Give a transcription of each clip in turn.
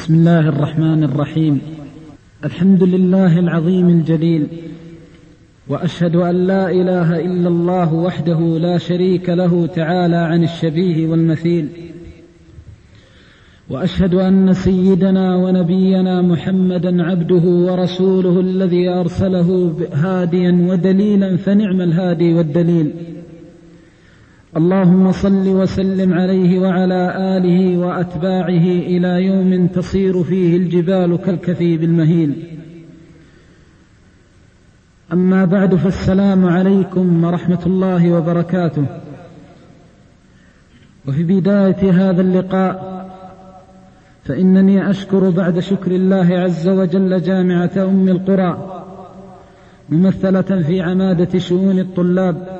بسم الله الرحمن الرحيم. الحمد لله العظيم الجليل، وأشهد أن لا إله إلا الله وحده لا شريك له تعالى عن الشبيه والمثيل، وأشهد أن سيدنا ونبينا محمدا عبده ورسوله الذي أرسله هاديا ودليلا فنعم الهادي والدليل. اللهم صل وسلم عليه وعلى آله وأتباعه إلى يوم تصير فيه الجبال كالكثيب المهيل. أما بعد، فالسلام عليكم ورحمة الله وبركاته. وفي بداية هذا اللقاء فإنني أشكر بعد شكر الله عز وجل جامعة أم القرى ممثلة في عمادة شؤون الطلاب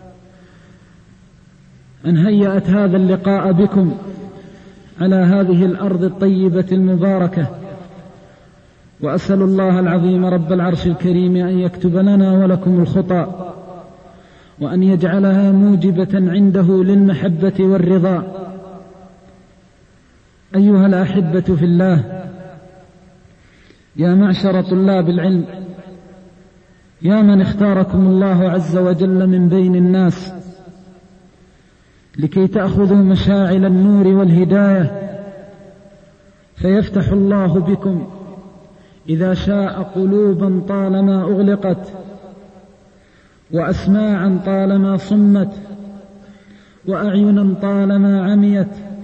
أن هيأت هذا اللقاء بكم على هذه الأرض الطيبة المباركة، وأسأل الله العظيم رب العرش الكريم أن يكتب لنا ولكم الخطى، وأن يجعلها موجبة عنده للمحبة والرضا. أيها الأحبة في الله، يا معشر طلاب العلم، يا من اختاركم الله عز وجل من بين الناس لكي تأخذوا مشاعل النور والهداية، فيفتح الله بكم إذا شاء قلوبا طالما أغلقت، وأسماعا طالما صمت، وأعينا طالما عميت،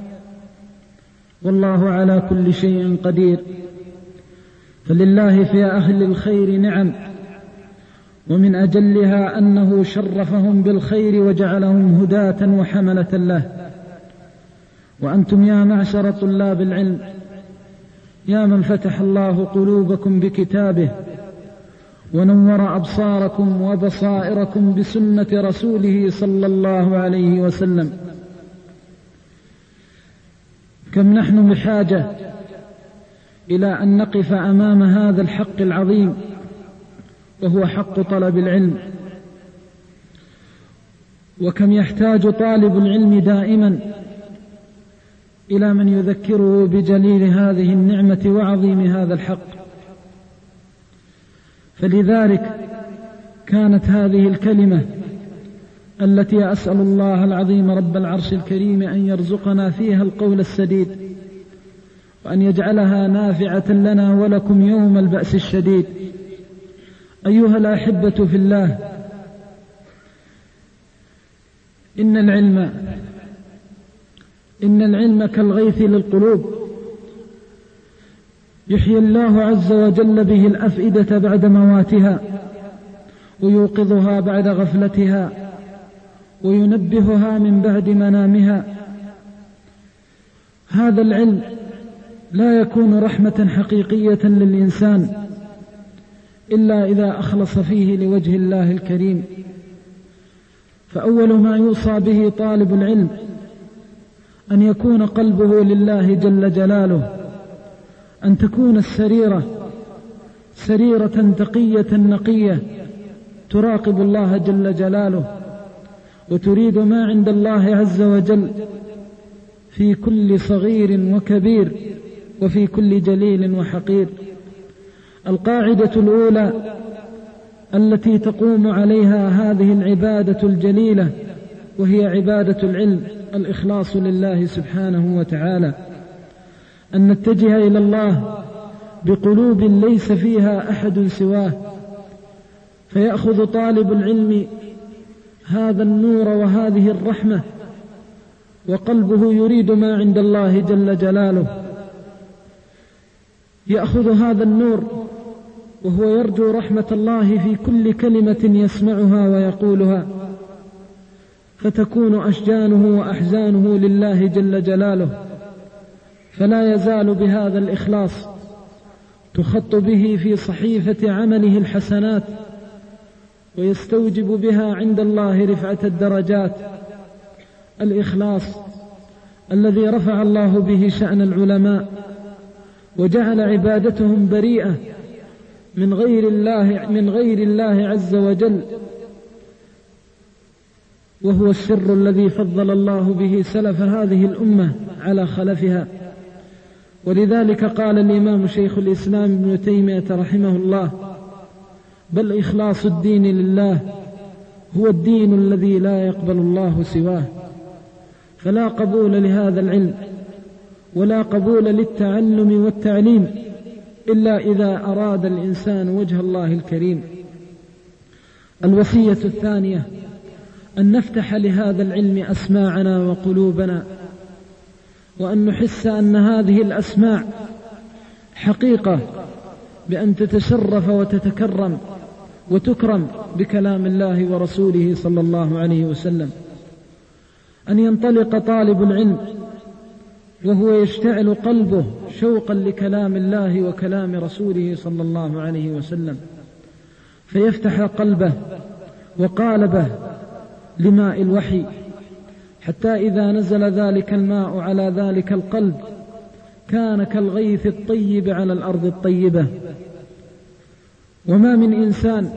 والله على كل شيء قدير. فلله في أهل الخير نعم، ومن أجلها أنه شرفهم بالخير وجعلهم هداة وحملة له. وأنتم يا معشر طلاب العلم، يا من فتح الله قلوبكم بكتابه ونور أبصاركم وبصائركم بسنة رسوله صلى الله عليه وسلم، كم نحن بحاجة إلى أن نقف أمام هذا الحق العظيم، وهو حق طلب العلم. وكم يحتاج طالب العلم دائما إلى من يذكره بجليل هذه النعمة وعظيم هذا الحق. فلذلك كانت هذه الكلمة التي أسأل الله العظيم رب العرش الكريم أن يرزقنا فيها القول السديد، وأن يجعلها نافعة لنا ولكم يوم البأس الشديد. أيها الأحبة في الله، إن العلم كالغيث للقلوب، يحيي الله عز وجل به الأفئدة بعد مواتها، ويوقظها بعد غفلتها، وينبهها من بعد منامها. هذا العلم لا يكون رحمة حقيقية للإنسان إلا إذا أخلص فيه لوجه الله الكريم. فأول ما يوصى به طالب العلم أن يكون قلبه لله جل جلاله، أن تكون السريرة سريرة تقية نقية تراقب الله جل جلاله، وتريد ما عند الله عز وجل في كل صغير وكبير، وفي كل جليل وحقير. القاعدة الأولى التي تقوم عليها هذه العبادة الجليلة وهي عبادة العلم الإخلاص لله سبحانه وتعالى، أن نتجه إلى الله بقلوب ليس فيها أحد سواه، فيأخذ طالب العلم هذا النور وهذه الرحمة، وقلبه يريد ما عند الله جل جلاله. يأخذ هذا النور وهو يرجو رحمة الله في كل كلمة يسمعها ويقولها، فتكون أشجانه وأحزانه لله جل جلاله، فلا يزال بهذا الإخلاص تخط به في صحيفة عمله الحسنات، ويستوجب بها عند الله رفعة الدرجات. الإخلاص الذي رفع الله به شأن العلماء وجعل عبادتهم بريئة من غير الله عز وجل، وهو السر الذي فضل الله به سلف هذه الأمة على خلفها. ولذلك قال الإمام شيخ الإسلام ابن تيمية رحمه الله: بل إخلاص الدين لله هو الدين الذي لا يقبل الله سواه، فلا قبول لهذا العلم ولا قبول للتعلم والتعليم إلا إذا أراد الإنسان وجه الله الكريم. الوصية الثانية: أن نفتح لهذا العلم أسماعنا وقلوبنا، وأن نحس أن هذه الأسماع حقيقة بأن تتشرف وتتكرم وتكرم بكلام الله ورسوله صلى الله عليه وسلم. أن ينطلق طالب العلم وهو يشتعل قلبه شوقا لكلام الله وكلام رسوله صلى الله عليه وسلم، فيفتح قلبه وقالبه لماء الوحي، حتى إذا نزل ذلك الماء على ذلك القلب كان كالغيث الطيب على الأرض الطيبة. وما من إنسان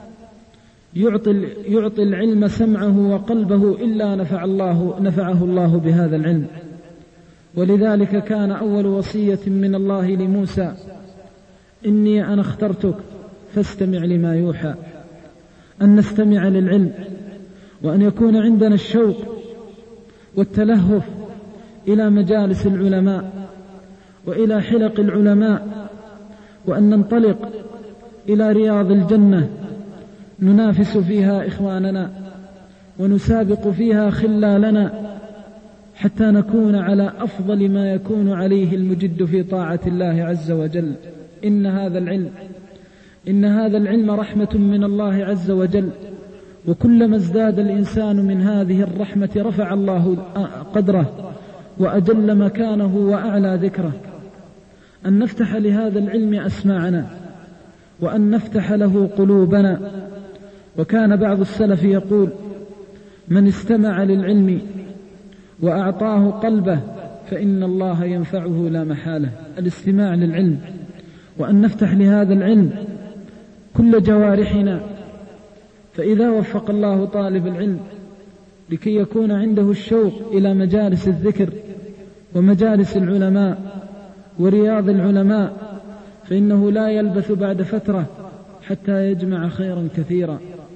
يعطي العلم سمعه وقلبه إلا نفعه الله بهذا العلم. ولذلك كان أول وصية من الله لموسى: إني أنا اخترتك فاستمع لما يوحى. أن نستمع للعلم، وأن يكون عندنا الشوق والتلهف إلى مجالس العلماء وإلى حلق العلماء، وأن ننطلق إلى رياض الجنة ننافس فيها إخواننا ونسابق فيها خلالنا، حتى نكون على أفضل ما يكون عليه المجد في طاعة الله عز وجل. إن هذا العلم رحمة من الله عز وجل، وكلما ازداد الإنسان من هذه الرحمة رفع الله قدره وأجل مكانه وأعلى ذكره. أن نفتح لهذا العلم أسماعنا، وأن نفتح له قلوبنا. وكان بعض السلف يقول: من استمع للعلم وأعطاه قلبه فإن الله ينفعه لا محالة. الاستماع للعلم، وأن نفتح لهذا العلم كل جوارحنا. فإذا وفق الله طالب العلم لكي يكون عنده الشوق إلى مجالس الذكر ومجالس العلماء ورياض العلماء، فإنه لا يلبث بعد فترة حتى يجمع خيرا كثيرا.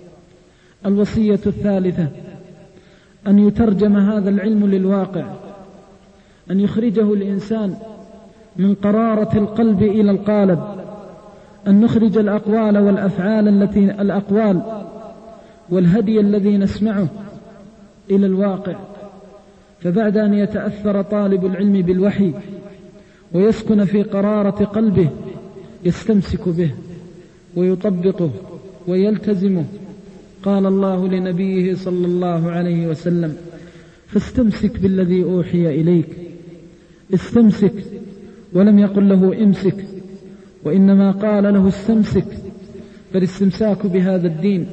الوصية الثالثة: أن يترجم هذا العلم للواقع، أن يخرجه الإنسان من قرارة القلب إلى القالب، أن نخرج الأقوال والأفعال الأقوال والهدي الذي نسمعه إلى الواقع. فبعد أن يتأثر طالب العلم بالوحي ويسكن في قرارة قلبه يستمسك به ويطبقه ويلتزمه. قال الله لنبيه صلى الله عليه وسلم: فاستمسك بالذي أوحي إليك. استمسك، ولم يقل له امسك، وإنما قال له استمسك، فالاستمساك بهذا الدين.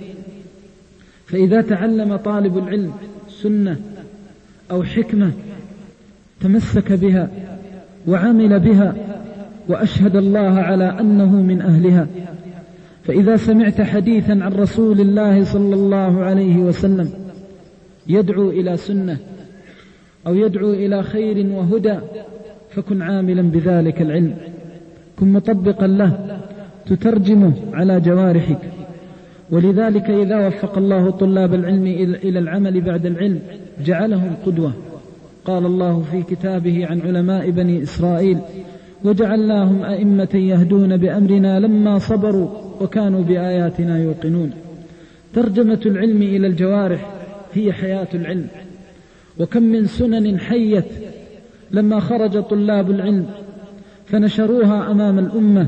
فإذا تعلم طالب العلم سنة أو حكمة تمسك بها وعمل بها وأشهد الله على أنه من أهلها. فإذا سمعت حديثا عن رسول الله صلى الله عليه وسلم يدعو إلى سنة أو يدعو إلى خير وهدى فكن عاملا بذلك العلم، كن مطبقا له، تترجمه على جوارحك. ولذلك إذا وفق الله طلاب العلم إلى العمل بعد العلم جعلهم قدوة. قال الله في كتابه عن علماء بني إسرائيل: وجعلناهم أئمة يهدون بأمرنا لما صبروا وكانوا بآياتنا يوقنون. ترجمة العلم إلى الجوارح هي حياة العلم. وكم من سنن حيت لما خرج طلاب العلم فنشروها أمام الأمة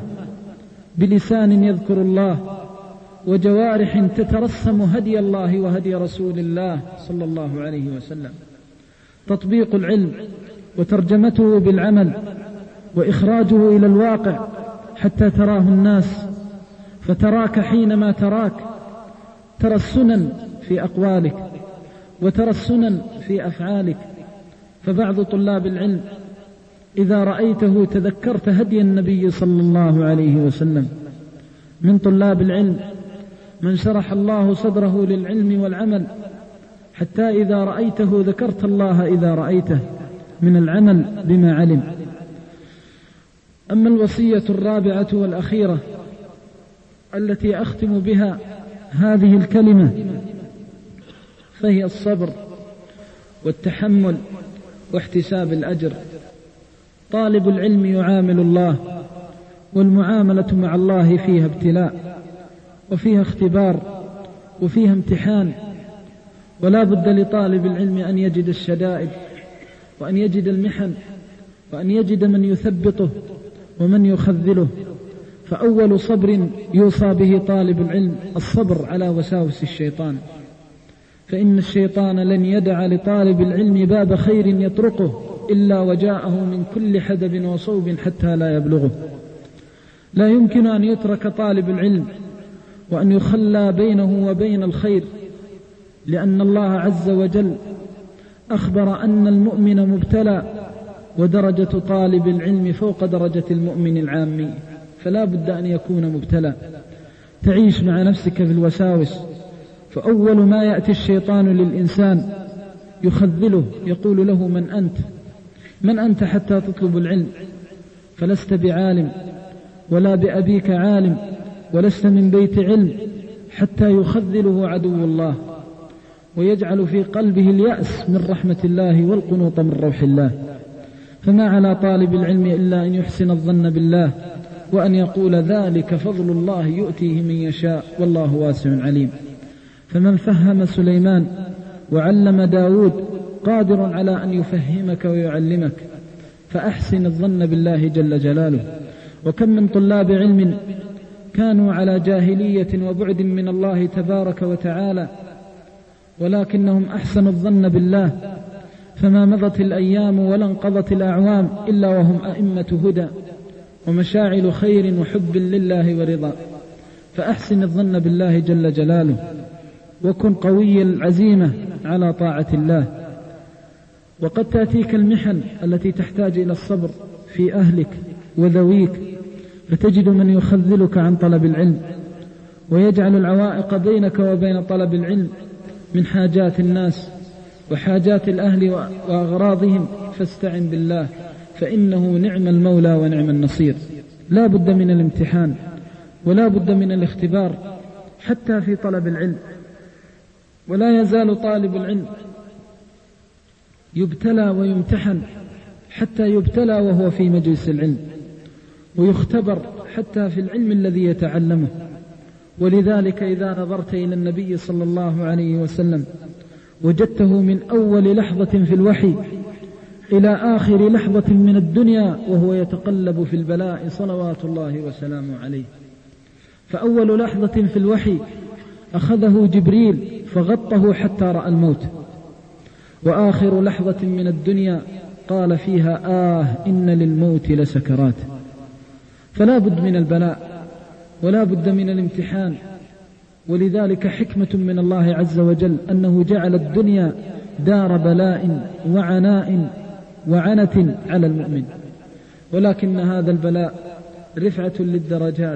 بلسان يذكر الله وجوارح تترسم هدي الله وهدي رسول الله صلى الله عليه وسلم. تطبيق العلم وترجمته بالعمل وإخراجه إلى الواقع حتى تراه الناس، فتراك حينما تراك ترى السنن في أقوالك وترى السنن في أفعالك. فبعض طلاب العلم إذا رأيته تذكرت هدي النبي صلى الله عليه وسلم. من طلاب العلم من شرح الله صدره للعلم والعمل حتى إذا رأيته ذكرت الله إذا رأيته من العمل بما علم. أما الوصية الرابعة والأخيرة التي أختم بها هذه الكلمة فهي الصبر والتحمل واحتساب الأجر. طالب العلم يعامل الله، والمعاملة مع الله فيها ابتلاء وفيها اختبار وفيها امتحان، ولا بد لطالب العلم أن يجد الشدائد وأن يجد المحن وأن يجد من يثبطه ومن يخذله. فأول صبر يوصى به طالب العلم الصبر على وساوس الشيطان، فإن الشيطان لن يدع لطالب العلم باب خير يطرقه إلا وجاءه من كل حدب وصوب حتى لا يبلغه. لا يمكن أن يترك طالب العلم وأن يخلى بينه وبين الخير، لأن الله عز وجل أخبر أن المؤمن مبتلى، ودرجة طالب العلم فوق درجة المؤمن العامي، فلا بد أن يكون مبتلى. تعيش مع نفسك في الوساوس، فأول ما يأتي الشيطان للإنسان يخذله، يقول له من أنت حتى تطلب العلم؟ فلست بعالم ولا بأبيك عالم ولست من بيت علم، حتى يخذله عدو الله ويجعل في قلبه اليأس من رحمة الله والقنوط من روح الله. فما على طالب العلم إلا أن يحسن الظن بالله، وأن يقول ذلك فضل الله يؤتيه من يشاء والله واسع عليم. فمن فهم سليمان وعلم داود قادر على أن يفهمك ويعلمك، فأحسن الظن بالله جل جلاله. وكم من طلاب علم كانوا على جاهلية وبعد من الله تبارك وتعالى، ولكنهم أحسنوا الظن بالله، فما مضت الأيام ولا انقضت الأعوام إلا وهم أئمة هدى ومشاعل خير وحب لله ورضا. فأحسن الظن بالله جل جلاله، وكن قوي العزيمة على طاعة الله. وقد تأتيك المحن التي تحتاج إلى الصبر في أهلك وذويك، فتجد من يخذلك عن طلب العلم ويجعل العوائق بينك وبين طلب العلم من حاجات الناس وحاجات الأهل وأغراضهم، فاستعن بالله فإنه نعم المولى ونعم النصير. لا بد من الامتحان ولا بد من الاختبار حتى في طلب العلم، ولا يزال طالب العلم يبتلى ويمتحن حتى يبتلى وهو في مجلس العلم، ويختبر حتى في العلم الذي يتعلمه. ولذلك إذا نظرت إلى النبي صلى الله عليه وسلم وجدته من أول لحظة في الوحي إلى آخر لحظة من الدنيا وهو يتقلب في البلاء صلوات الله وسلامه عليه. فأول لحظة في الوحي أخذه جبريل فغطه حتى رأى الموت، وآخر لحظة من الدنيا قال فيها إن للموت لسكرات. فلا بد من البلاء ولا بد من الامتحان. ولذلك حكمة من الله عز وجل أنه جعل الدنيا دار بلاء وعناء وعنة على المؤمن، ولكن هذا البلاء رفعة للدرجات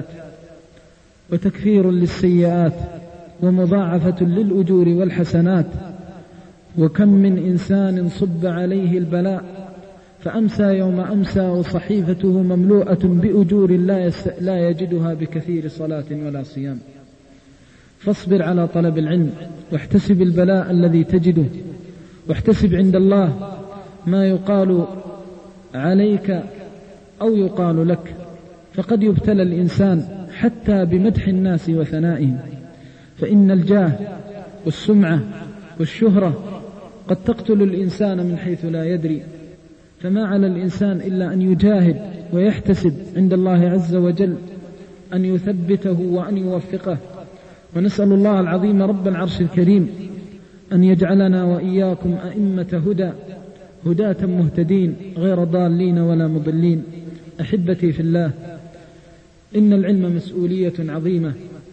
وتكفير للسيئات ومضاعفة للأجور والحسنات. وكم من إنسان صب عليه البلاء فأمسى يوم أمسى وصحيفته مملوءة بأجور لا يجدها بكثير صلاة ولا صيام. فاصبر على طلب العلم واحتسب البلاء الذي تجده، واحتسب عند الله ما يقال عليك أو يقال لك، فقد يبتلى الإنسان حتى بمدح الناس وثنائهم، فإن الجاه والسمعة والشهرة قد تقتل الإنسان من حيث لا يدري. فما على الإنسان إلا أن يجاهد ويحتسب عند الله عز وجل أن يثبته وأن يوفقه. ونسأل الله العظيم رب العرش الكريم أن يجعلنا وإياكم أئمة هدى هداة مهتدين غير ضالين ولا مضلين. أحبتي في الله، إن العلم مسؤولية عظيمة،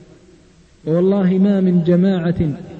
والله ما من جماعة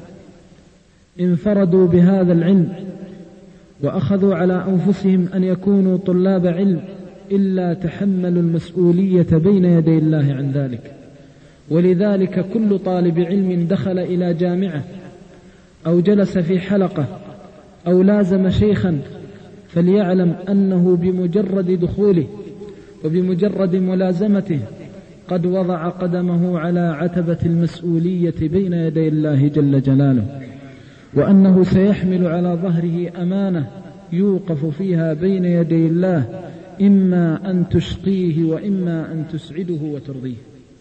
انفردوا بهذا العلم وأخذوا على أنفسهم أن يكونوا طلاب علم إلا تحملوا المسؤولية بين يدي الله عن ذلك. ولذلك كل طالب علم دخل إلى جامعة أو جلس في حلقة أو لازم شيخا فليعلم أنه بمجرد دخوله وبمجرد ملازمته قد وضع قدمه على عتبة المسؤولية بين يدي الله جل جلاله، وأنه سيحمل على ظهره أمانة يوقف فيها بين يدي الله، إما أن تشقيه وإما أن تسعده وترضيه.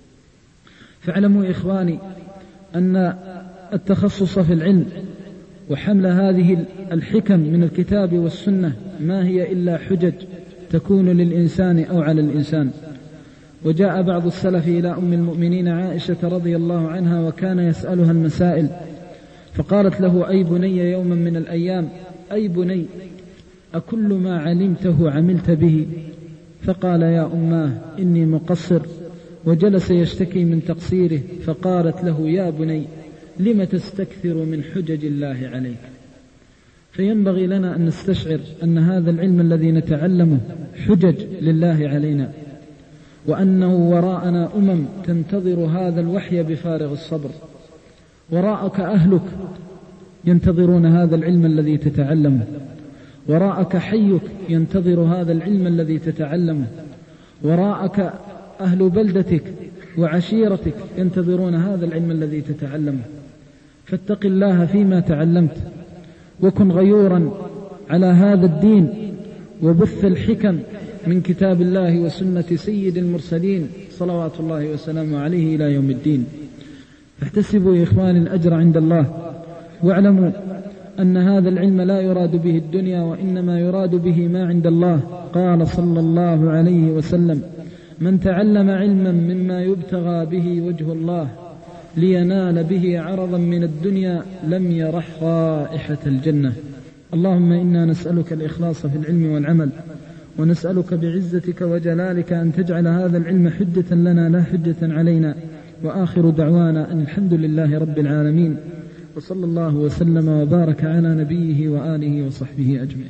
فاعلموا إخواني أن التخصص في العلم وحمل هذه الحكم من الكتاب والسنة ما هي إلا حجج تكون للإنسان أو على الإنسان. وجاء بعض السلف إلى أم المؤمنين عائشة رضي الله عنها وكان يسألها المسائل، فقالت له: أي بني يوما من الأيام، أي بني، أكل ما علمته عملت به؟ فقال: يا أماه إني مقصر. وجلس يشتكي من تقصيره، فقالت له: يا بني لم تستكثر من حجج الله عليك؟ فينبغي لنا أن نستشعر أن هذا العلم الذي نتعلمه حجج لله علينا، وأنه وراءنا تنتظر هذا الوحي بفارغ الصبر. وراءك أهلك ينتظرون هذا العلم الذي تتعلمه، وراءك حيك ينتظر هذا العلم الذي تتعلمه، وراءك أهل بلدتك وعشيرتك ينتظرون هذا العلم الذي تتعلمه. فاتق الله فيما تعلمت، وكن غيورا على هذا الدين، وبث الحكم من كتاب الله وسنة سيد المرسلين صلوات الله وسلامه عليه إلى يوم الدين. فاحتسبوا يا إخواني الأجر عند الله، واعلموا أن هذا العلم لا يراد به الدنيا، وإنما يراد به ما عند الله. قال صلى الله عليه وسلم: من تعلم علما مما يبتغى به وجه الله لينال به عرضا من الدنيا لم يرح رائحة الجنة. اللهم إنا نسألك الإخلاص في العلم والعمل، ونسألك بعزتك وجلالك أن تجعل هذا العلم حجة لنا لا حجة علينا. وآخر دعوانا أن الحمد لله رب العالمين، وصلى الله وسلم وبارك على نبيه وآله وصحبه أجمعين.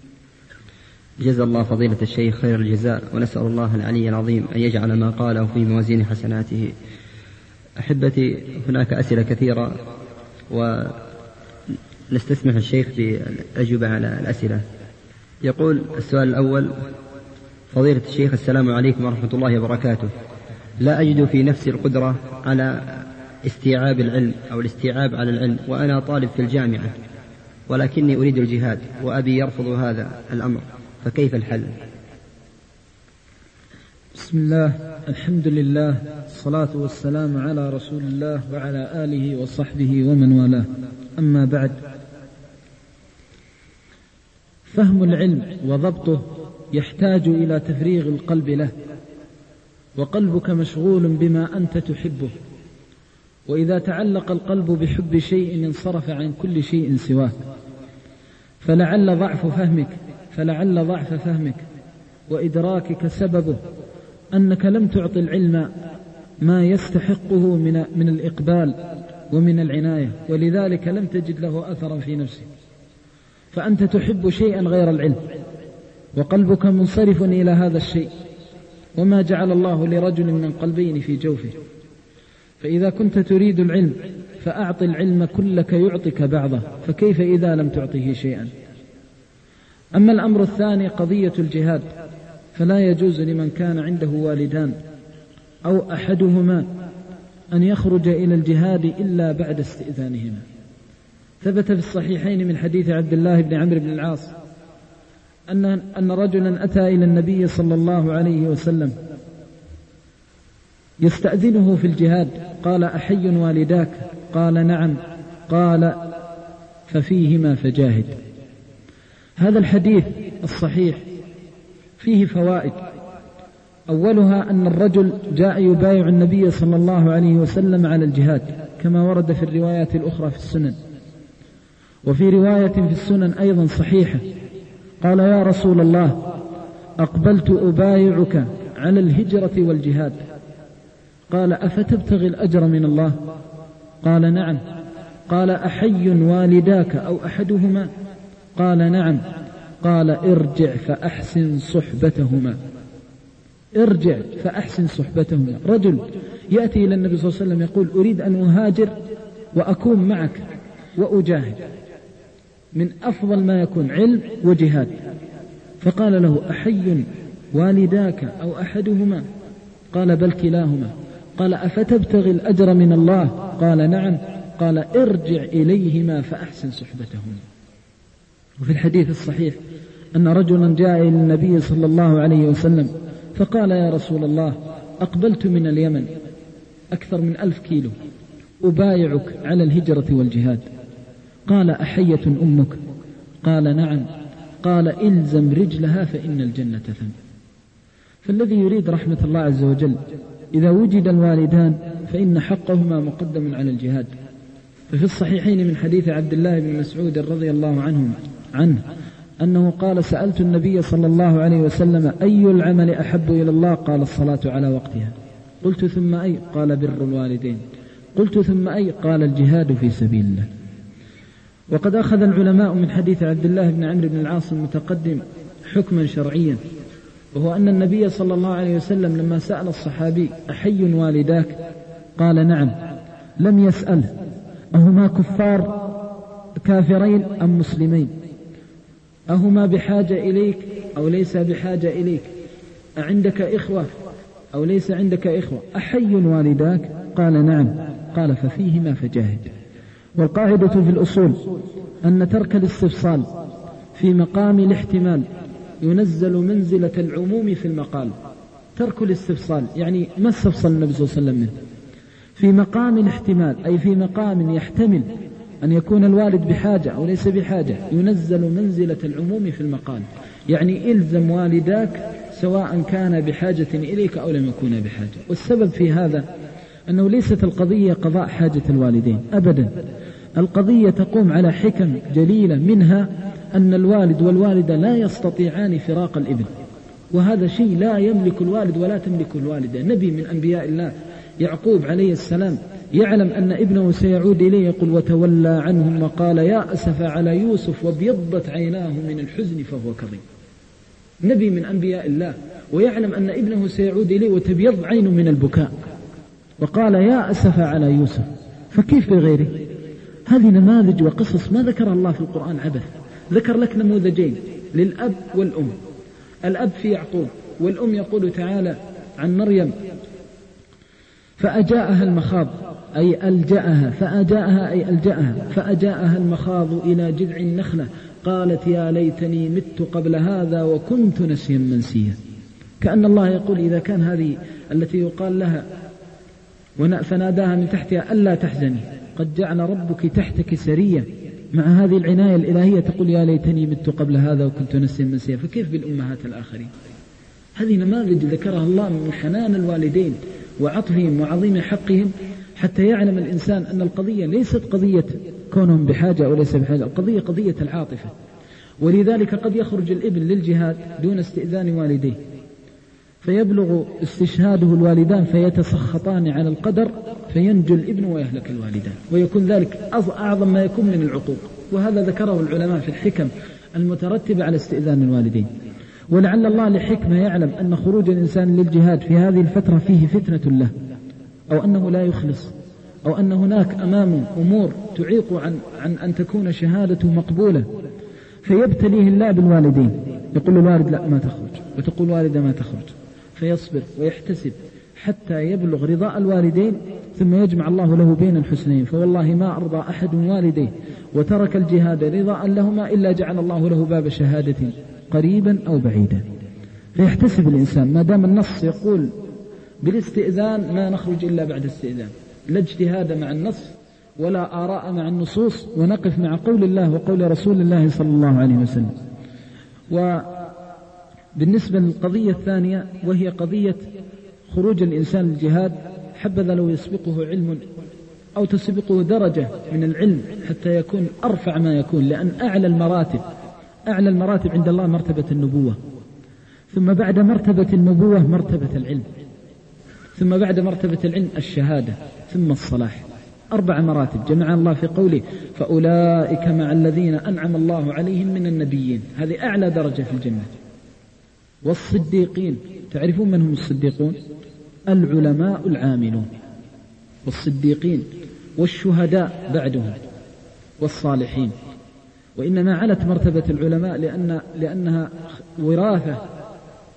جزا الله فضيلة الشيخ خير الجزاء، ونسأل الله العلي العظيم أن يجعل ما قاله في موازين حسناته. أحبتي، هناك أسئلة كثيرة ونستسمح الشيخ بالأجوبة على الأسئلة. يقول السؤال الأول: فضيلة الشيخ، السلام عليكم ورحمة الله وبركاته. لا أجد في نفسي القدرة على استيعاب العلم أو الاستيعاب على العلم، وأنا طالب في الجامعة، ولكني أريد الجهاد وأبي يرفض هذا الأمر، فكيف الحل؟ بسم الله، الحمد لله، الصلاة والسلام على رسول الله وعلى آله وصحبه ومن والاه. أما بعد، فهم العلم وضبطه يحتاج إلى تفريغ القلب له، وقلبك مشغول بما أنت تحبه، وإذا تعلق القلب بحب شيء انصرف عن كل شيء سواه. فلعل ضعف فهمك وإدراكك سببه أنك لم تعطي العلم ما يستحقه من الإقبال ومن العناية، ولذلك لم تجد له أثرا في نفسك. فأنت تحب شيئا غير العلم، وقلبك منصرف إلى هذا الشيء، وما جعل الله لرجل من قلبين في جوفه. فإذا كنت تريد العلم فأعط العلم كلك يعطيك بعضه، فكيف إذا لم تعطيه شيئا؟ أما الأمر الثاني قضية الجهاد، فلا يجوز لمن كان عنده والدان أو أحدهما أن يخرج إلى الجهاد إلا بعد استئذانهما. ثبت في الصحيحين من حديث عبد الله بن عمرو بن العاص أن رجلا أتى إلى النبي صلى الله عليه وسلم يستأذنه في الجهاد، قال: أحي والداك؟ قال: نعم. قال: ففيهما فجاهد. هذا الحديث الصحيح فيه فوائد. أولها أن الرجل جاء يبايع النبي صلى الله عليه وسلم على الجهاد، كما ورد في الروايات الأخرى في السنن. وفي رواية في السنن أيضا صحيحة قال: يا رسول الله، أقبلت أبايعك على الهجرة والجهاد. قال: أفتبتغي الأجر من الله؟ قال: نعم. قال: أحي والداك أو أحدهما؟ قال: نعم. قال: ارجع فأحسن صحبتهما. ارجع فأحسن صحبتهما. رجل يأتي إلى النبي صلى الله عليه وسلم يقول: أريد أن أهاجر وأكون معك وأجاهد، من أفضل ما يكون علم وجهاد. فقال له: أحي والداك أو أحدهما؟ قال بل كلاهما. قال أفتبتغي الأجر من الله؟ قال نعم. قال ارجع إليهما فأحسن صحبتهما. وفي الحديث الصحيح أن رجلا جاء إلى النبي صلى الله عليه وسلم فقال يا رسول الله أقبلت من اليمن أكثر من 1000 كيلو أبايعك على الهجرة والجهاد. قال أحية أمك؟ قال نعم. قال إلزم رجلها فإن الجنة ثم. فالذي يريد رحمة الله عز وجل إذا وجد الوالدان فإن حقهما مقدم على الجهاد. ففي الصحيحين من حديث عبد الله بن مسعود رضي الله عنه أنه قال سألت النبي صلى الله عليه وسلم أي العمل أحب إلى الله؟ قال الصلاة على وقتها. قلت ثم أي؟ قال بر الوالدين. قلت ثم أي؟ قال الجهاد في سبيل الله. وقد أخذ العلماء من حديث عبد الله بن عمرو بن العاص المتقدم حكما شرعيا، وهو أن النبي صلى الله عليه وسلم لما سأل الصحابي أحي والداك؟ قال نعم. لم يسأل أهما كفار كافرين أم مسلمين، أهما بحاجة إليك أو ليس بحاجة إليك، أعندك إخوة أو ليس عندك إخوة، أحي والداك؟ قال نعم. قال ففيهما فجاهد. والقاعدة في الأصول أن ترك الاستفصال في مقام الاحتمال ينزل منزلة العموم في المقال. ترك الاستفصال يعني ما استفصل النبي صلى الله عليه وسلم منه في مقام الاحتمال، أي في مقام يحتمل أن يكون الوالد بحاجة أو ليس بحاجة، ينزل منزلة العموم في المقال. يعني إلزم والداك سواء كان بحاجة إليك أو لم يكون بحاجة. والسبب في هذا أنه ليست القضية قضاء حاجة الوالدين أبدا، القضية تقوم على حكم جليلة، منها أن الوالد والوالدة لا يستطيعان فراق الابن، وهذا شيء لا يملك الوالد ولا تملك الوالدة. نبي من أنبياء الله يعقوب عليه السلام يعلم أن ابنه سيعود إليه، يقول وتولى عنهم وقال يا أسف على يوسف وابيضت عيناه من الحزن فهو كظيم. نبي من أنبياء الله ويعلم أن ابنه سيعود إليه وتبيض عينه من البكاء، وقال يا أسف على يوسف. فكيف بغيره؟ هذه نماذج وقصص ما ذكر الله في القرآن عبث. ذكر لك نموذجين للأب والأم. الأب في يعقوب، والأم يقول تعالى عن مريم فأجاءها المخاض أي ألجأها، فأجاءها أي ألجأها، فأجاءها المخاض إلى جذع النخلة قالت يا ليتني مت قبل هذا وكنت نسيا منسيا. كأن الله يقول إذا كان هذه التي يقال لها فناداها من تحتها ألا تحزني قد جعل ربك تحتك سريا، مع هذه العناية الإلهية تقول يا ليتني مت قبل هذا وكنت نسيا منسيا، فكيف بالأمهات الآخرين؟ هذه نماذج ذكرها الله من حنان الوالدين وعطفهم وعظيم حقهم، حتى يعلم الإنسان أن القضية ليست قضية كونهم بحاجة أو ليس بحاجة، القضية قضية العاطفة. ولذلك قد يخرج الابن للجهاد دون استئذان والديه، فيبلغ استشهاده الوالدان فيتسخطان على القدر فينجو الابن ويهلك الوالدان، ويكون ذلك أعظم ما يكون من العقوق. وهذا ذكره العلماء في الحكم المترتبة على استئذان الوالدين. ولعل الله لحكمة يعلم أن خروج الإنسان للجهاد في هذه الفترة فيه فتنة له، أو أنه لا يخلص، أو أن هناك أمامه أمور تعيق عن أن تكون شهادته مقبولة، فيبتليه الله بالوالدين. يقول الوالد لا ما تخرج، وتقول والدة ما تخرج، فيصبر ويحتسب حتى يبلغ رضاء الوالدين، ثم يجمع الله له بين الحسنين. فوالله ما أرضى أحد والديه وترك الجهاد رضاء لهما إلا جعل الله له باب شهادة قريبا أو بعيدا. فيحتسب الإنسان ما دام النص يقول بالاستئذان ما نخرج إلا بعد استئذان، لا اجتهاد مع النص ولا آراء مع النصوص، ونقف مع قول الله وقول رسول الله صلى الله عليه وسلم. وبالنسبة للقضية الثانية وهي قضية خروج الإنسان للجهاد، حبذا لو يسبقه علم أو تسبقه درجة من العلم حتى يكون أرفع ما يكون، لأن أعلى المراتب عند الله مرتبة النبوة، ثم بعد مرتبة النبوة مرتبة العلم، ثم بعد مرتبة العلم الشهادة، ثم الصلاح. 4 مراتب جمع الله في قوله فأولئك مع الذين أنعم الله عليهم من النبيين، هذه أعلى درجة في الجنة. والصديقين، تعرفون من هم الصديقون؟ العلماء العاملون، والصديقين والشهداء بعدهم والصالحين. وإنما علت مرتبة العلماء لأنها وراثة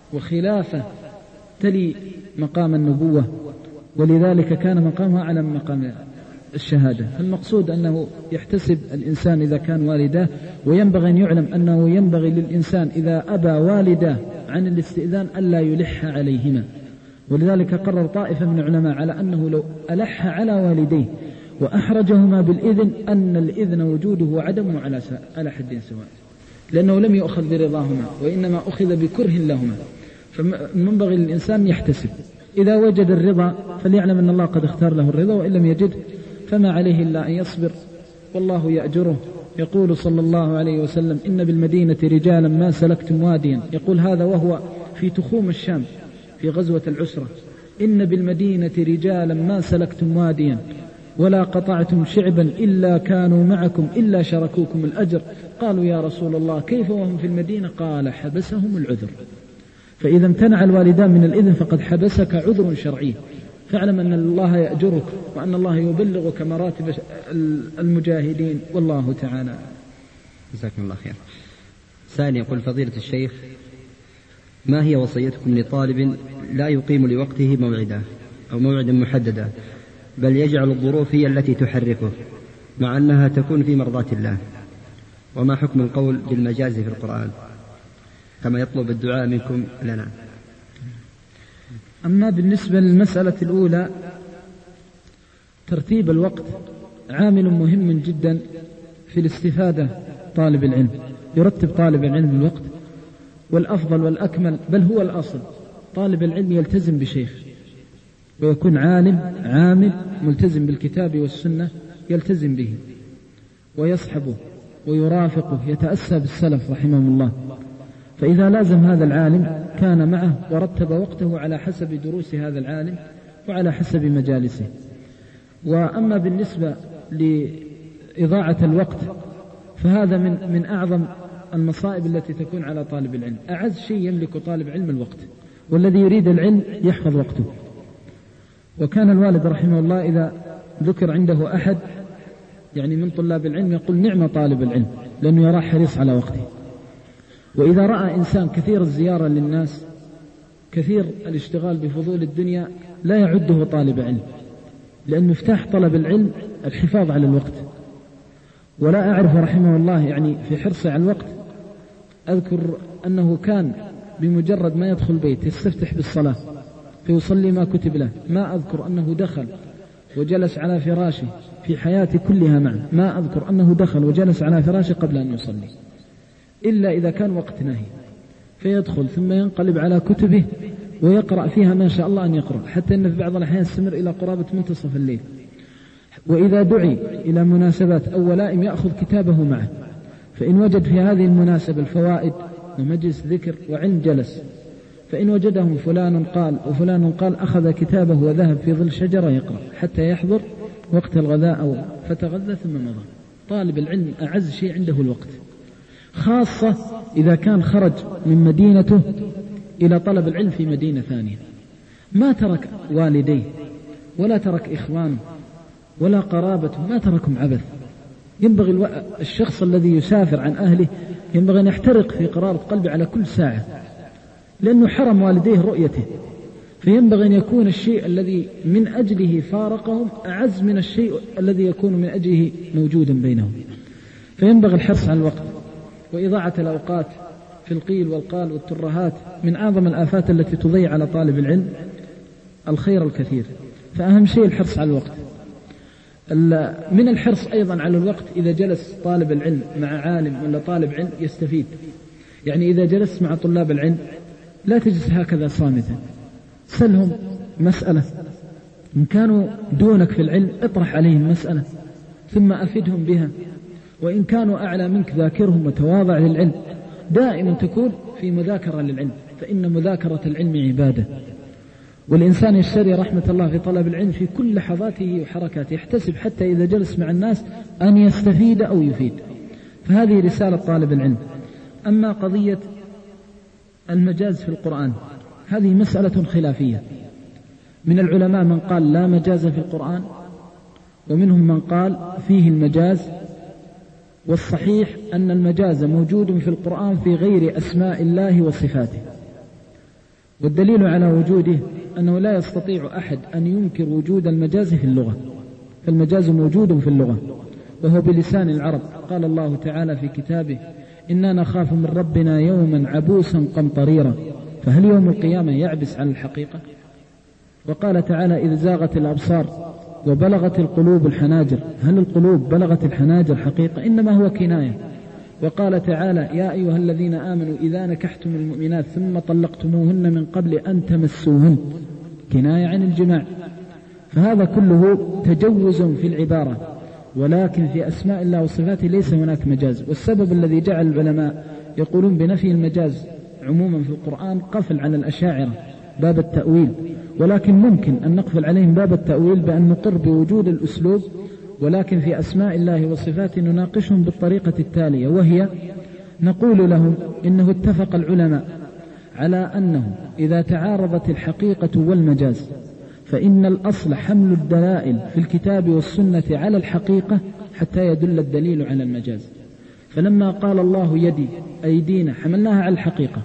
وخلافة تلي مقام النبوة، ولذلك كان مقامها على مقام الشهادة. فالمقصود أنه يحتسب الإنسان إذا كان والداه، وينبغي أن يعلم أنه ينبغي للإنسان إذا أبى والداه عن الاستئذان ألا يلح عليهما. ولذلك قرر طائفة من العلماء على أنه لو ألح على والديه وأحرجهما بالإذن أن الإذن وجوده وعدمه على حد سواء، لأنه لم يؤخذ برضاهما وإنما أخذ بكره لهما. فمنبغي للإنسان يحتسب، إذا وجد الرضا فليعلم أن الله قد اختار له الرضا، وإن لم يجد فما عليه إلا أن يصبر والله يأجره. يقول صلى الله عليه وسلم: إن بالمدينة رجالا ما سلكتم واديا، يقول هذا وهو في تخوم الشام في غزوة العسرة: إن بالمدينة رجالا ما سلكتم واديا ولا قطعتم شعبا إلا كانوا معكم إلا شركوكم الأجر. قالوا: يا رسول الله كيف وهم في المدينة؟ قال: حبسهم العذر. فإذا امتنع الوالدان من الإذن فقد حبسك عذر شرعي، فاعلم أن الله يأجرك وأن الله يبلغك مراتب المجاهدين، والله تعالى. جزاكم الله خير. سائل يقول: فضيلة الشيخ، ما هي وصيتكم لطالب لا يقيم لوقته موعدا أو موعدا محددا، بل يجعل الظروف هي التي تحركه مع أنها تكون في مرضاة الله؟ وما حكم القول بالمجاز في القرآن كما يطلب الدعاء منكم لنا؟ أما بالنسبة للمسألة الأولى، ترتيب الوقت عامل مهم جدا في الاستفادة. طالب العلم يرتب طالب العلم الوقت، والأفضل والأكمل بل هو الأصل طالب العلم يلتزم بشيخ ويكون عالم عامل ملتزم بالكتاب والسنة، يلتزم به ويصحبه ويرافقه، يتأسى بالسلف رحمهم الله. فإذا لازم هذا العالم كان معه ورتب وقته على حسب دروس هذا العالم وعلى حسب مجالسه. وأما بالنسبة لإضاعة الوقت فهذا من أعظم المصائب التي تكون على طالب العلم. أعز شيء يملك طالب علم الوقت، والذي يريد العلم يحفظ وقته. وكان الوالد رحمه الله إذا ذكر عنده أحد يعني من طلاب العلم يقول: نعم طالب العلم، لأنه يرى حريص على وقته. وإذا رأى إنسان كثير الزيارة للناس، كثير الاشتغال بفضول الدنيا، لا يعده طالب علم، لأن مفتاح طلب العلم الحفاظ على الوقت. ولا أعرف رحمه الله يعني في حرصه على الوقت، أذكر أنه كان بمجرد ما يدخل بيت يستفتح بالصلاة فيصلي ما كتب له. ما أذكر أنه دخل وجلس على فراشه في حياتي كلها معه، ما أذكر أنه دخل وجلس على فراشه قبل أن يصلي، إلا إذا كان وقت نهي، فيدخل ثم ينقلب على كتبه ويقرأ فيها ما شاء الله أن يقرأ، حتى أن في بعض الأحيان يستمر إلى قرابة منتصف الليل. وإذا دعي إلى مناسبات أو ولائم يأخذ كتابه معه، فإن وجد في هذه المناسبة الفوائد ومجلس ذكر وعلم جلس، فإن وجدهم فلان قال وفلان قال أخذ كتابه وذهب في ظل شجرة يقرأ حتى يحضر وقت الغداء أو فتغذى ثم مضى. طالب العلم أعز شيء عنده الوقت، خاصة إذا كان خرج من مدينته إلى طلب العلم في مدينة ثانية، ما ترك والديه ولا ترك إخوانه ولا قرابته، ما تركهم عبث. ينبغي الشخص الذي يسافر عن أهله ينبغي أن يحترق في قرارة قلبه على كل ساعة، لأنه حرم والديه رؤيته. فينبغي أن يكون الشيء الذي من أجله فارقهم أعز من الشيء الذي يكون من أجله موجودا بينهم. فينبغي الحرص على الوقت، وإضاعة الأوقات في القيل والقال والترهات من أعظم الآفات التي تضيع على طالب العلم الخير الكثير. فأهم شيء الحرص على الوقت. من الحرص أيضا على الوقت إذا جلس طالب العلم مع عالم ولا طالب علم يستفيد. يعني إذا جلست مع طلاب العلم لا تجلس هكذا صامتا، سلهم مسألة، إن كانوا دونك في العلم اطرح عليهم مسألة ثم أفدهم بها، وإن كانوا أعلى منك ذاكرهم وتواضع للعلم. دائما تكون في مذاكرة للعلم، فإن مذاكرة العلم عبادة، والإنسان يشتري رحمة الله في طلب العلم في كل لحظاته وحركاته، يحتسب حتى إذا جلس مع الناس أن يستفيد أو يفيد. فهذه رسالة طالب العلم. أما قضية المجاز في القرآن هذه مسألة خلافية، من العلماء من قال لا مجاز في القرآن، ومنهم من قال فيه المجاز. والصحيح أن المجاز موجود في القرآن في غير أسماء الله وصفاته، والدليل على وجوده أنه لا يستطيع أحد أن ينكر وجود المجاز في اللغة، فالمجاز موجود في اللغة وهو بلسان العرب. قال الله تعالى في كتابه: إنا نخاف من ربنا يوما عبوسا قمطريرا، فهل يوم القيامة يعبس عن الحقيقة؟ وقال تعالى: إذ زاغت الأبصار وبلغت القلوب الحناجر، هل القلوب بلغت الحناجر حقيقة؟ إنما هو كناية. وقال تعالى: يا أيها الذين آمنوا إذا نكحتم المؤمنات ثم طلقتموهن من قبل أن تمسوهن، كناية عن الجماع. فهذا كله تجوز في العبارة، ولكن في أسماء الله وصفاته ليس هناك مجاز. والسبب الذي جعل العلماء يقولون بنفي المجاز عموما في القرآن قفل على الأشاعرة باب التأويل، ولكن ممكن أن نقفل عليهم باب التأويل بأن نقر بوجود الأسلوب، ولكن في أسماء الله وصفاته نناقشهم بالطريقة التالية، وهي: نقول لهم إنه اتفق العلماء على أنه إذا تعارضت الحقيقة والمجاز فإن الأصل حمل الدلائل في الكتاب والسنة على الحقيقة حتى يدل الدليل على المجاز. فلما قال الله يدي أيدينا حملناها على الحقيقة،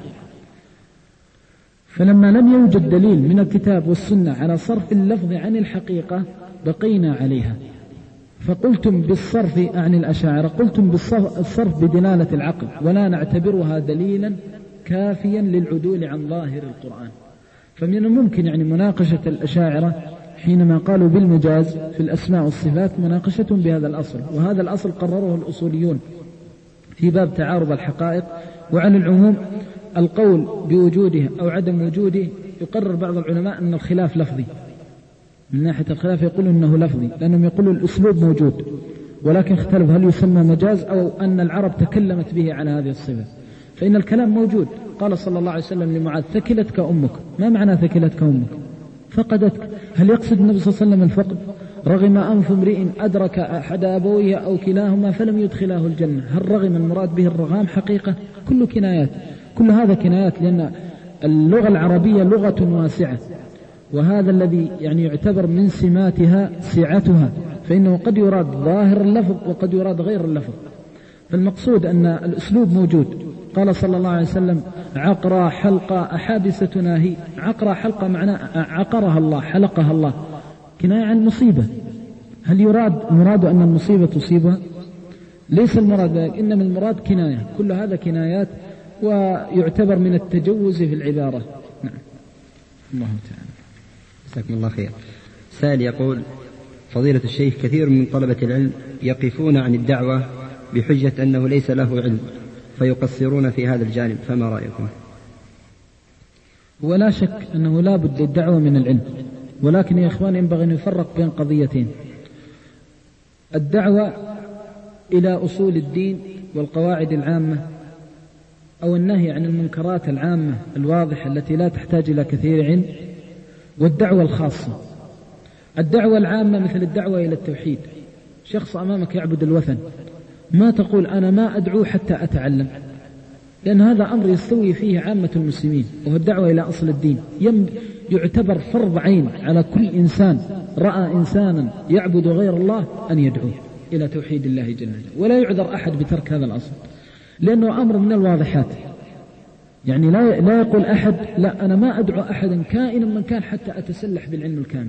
فلما لم يوجد دليل من الكتاب والسنة على صرف اللفظ عن الحقيقة بقينا عليها. فقلتم بالصرف عن الأشاعرة، قلتم بالصرف بدلالة العقل ولا نعتبرها دليلا كافيا للعدول عن ظاهر القرآن. فمن الممكن مناقشة الأشاعرة حينما قالوا بالمجاز في الأسماء والصفات مناقشتهم بهذا الأصل، وهذا الأصل قرره الأصوليون في باب تعارض الحقائق. وعلى العموم القول بوجوده أو عدم وجوده يقرر بعض العلماء أن الخلاف لفظي، من ناحية الخلاف يقولون أنه لفظي، لأنهم يقولون الأسلوب موجود ولكن اختلف هل يسمى مجاز أو أن العرب تكلمت به على هذه الصفة. فإن الكلام موجود. قال صلى الله عليه وسلم لمعاذ: ثكلتك أمك. ما معنى ثكلتك أمك؟ فقدتك. هل يقصد النبي صلى الله عليه وسلم الفقد؟ رغم أنف امرئ أدرك أحد أبويه أو كلاهما فلم يدخلاه الجنة. هل رغم المراد به الرغام حقيقة؟ كل كنايات، كل هذا كنايات، لأن اللغة العربية لغة واسعة، وهذا الذي يعتبر من سماتها سعتها، فإنه قد يراد ظاهر اللفظ وقد يراد غير اللفظ. فالمقصود أن الأسلوب موجود. قال صلى الله عليه وسلم: عقرى حلقة أحابستنا هي. عقرى حلقة معناه عقرها الله، حلقها الله، كناية عن مصيبة. هل مراد أن المصيبة تصيبها؟ ليس المراد ذلك، إنما المراد كناية. كل هذا كنايات ويعتبر من التجوز في العبارة. نعم. الله تعالى. جزاكم الله خير. سائل يقول: فضيلة الشيخ، كثير من طلبة العلم يقفون عن الدعوة بحجة أنه ليس له علم فيقصرون في هذا الجانب، فما رأيكم؟ ولا شك أنه لا بد للدعوة من العلم، ولكن يا إخوان ينبغي أن يفرق بين قضيتين: الدعوة إلى أصول الدين والقواعد العامة، أو النهي عن المنكرات العامة الواضحة التي لا تحتاج إلى كثير علم، والدعوة الخاصة. الدعوة العامة مثل الدعوة إلى التوحيد. شخص أمامك يعبد الوثن، ما تقول أنا ما أدعو حتى أتعلم، لأن هذا أمر يستوي فيه عامة المسلمين، وهو الدعوة إلى أصل الدين. يعتبر فرض عين على كل إنسان رأى إنسانا يعبد غير الله أن يدعو إلى توحيد الله جل وعلا، ولا يعذر أحد بترك هذا الأصل، لأنه أمر من الواضحات. لا يقول أحد: لا أنا ما أدعو أحدا كائنا من كان حتى أتسلح بالعلم الكامل.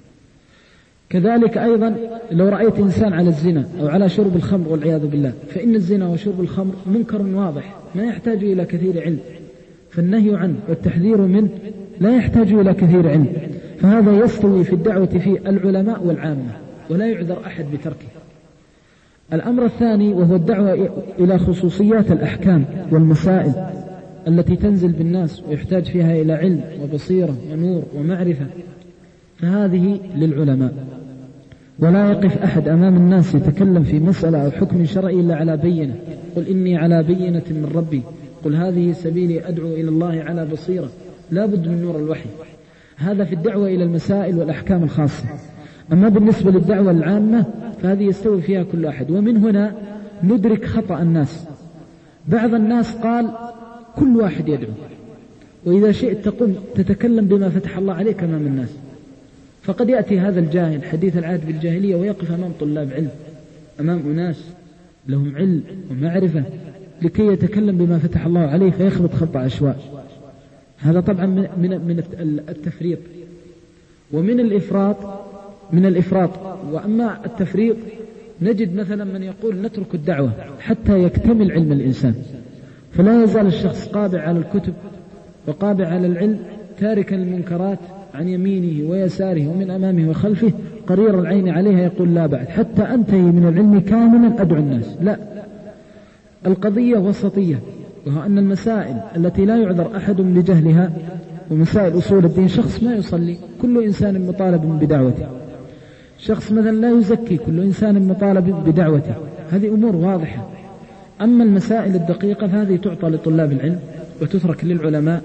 كذلك أيضا لو رأيت إنسان على الزنا أو على شرب الخمر والعياذ بالله، فإن الزنا وشرب الخمر منكر واضح ما يحتاج إلى كثير علم، فالنهي عنه والتحذير منه لا يحتاج إلى كثير علم. فهذا يستوي في الدعوة في العلماء والعامة، ولا يعذر أحد بتركه. الأمر الثاني وهو الدعوة إلى خصوصيات الأحكام والمسائل التي تنزل بالناس ويحتاج فيها إلى علم وبصيرة ونور ومعرفة، فهذه للعلماء. ولا يقف أحد أمام الناس يتكلم في مسألة أو حكم شرعي إلا على بينة. قل إني على بينة من ربي، قل هذه سبيلي أدعو إلى الله على بصيرة. لا بد من نور الوحي. هذا في الدعوة إلى المسائل والأحكام الخاصة. أما بالنسبة للدعوة العامة فهذه يستوي فيها كل أحد. ومن هنا ندرك خطأ الناس. بعض الناس قال كل واحد يدعو، وإذا شئت تقوم تتكلم بما فتح الله عليك أمام الناس. فقد يأتي هذا الجاهل حديث العهد بالجاهلية ويقف أمام طلاب علم، أمام أناس لهم علم ومعرفة، لكي يتكلم بما فتح الله عليه فيخبط خطأ عشواء. هذا طبعا من التفريط ومن الإفراط. وأما التفريط نجد مثلا من يقول نترك الدعوة حتى يكتمل علم الإنسان، فلا يزال الشخص قابع على الكتب وقابع على العلم، تاركا المنكرات عن يمينه ويساره ومن أمامه وخلفه، قرير العين عليها، يقول لا بعد حتى أنتهي من العلم كاملا أدعو الناس. لا، القضية وسطية، وهو أن المسائل التي لا يعذر أحد لجهلها ومسائل أصول الدين، شخص ما يصلي كل إنسان مطالب بدعوته، شخص مثلا لا يزكي كل إنسان مطالب بدعوته، هذه أمور واضحة. أما المسائل الدقيقة فهذه تعطى لطلاب العلم وتترك للعلماء،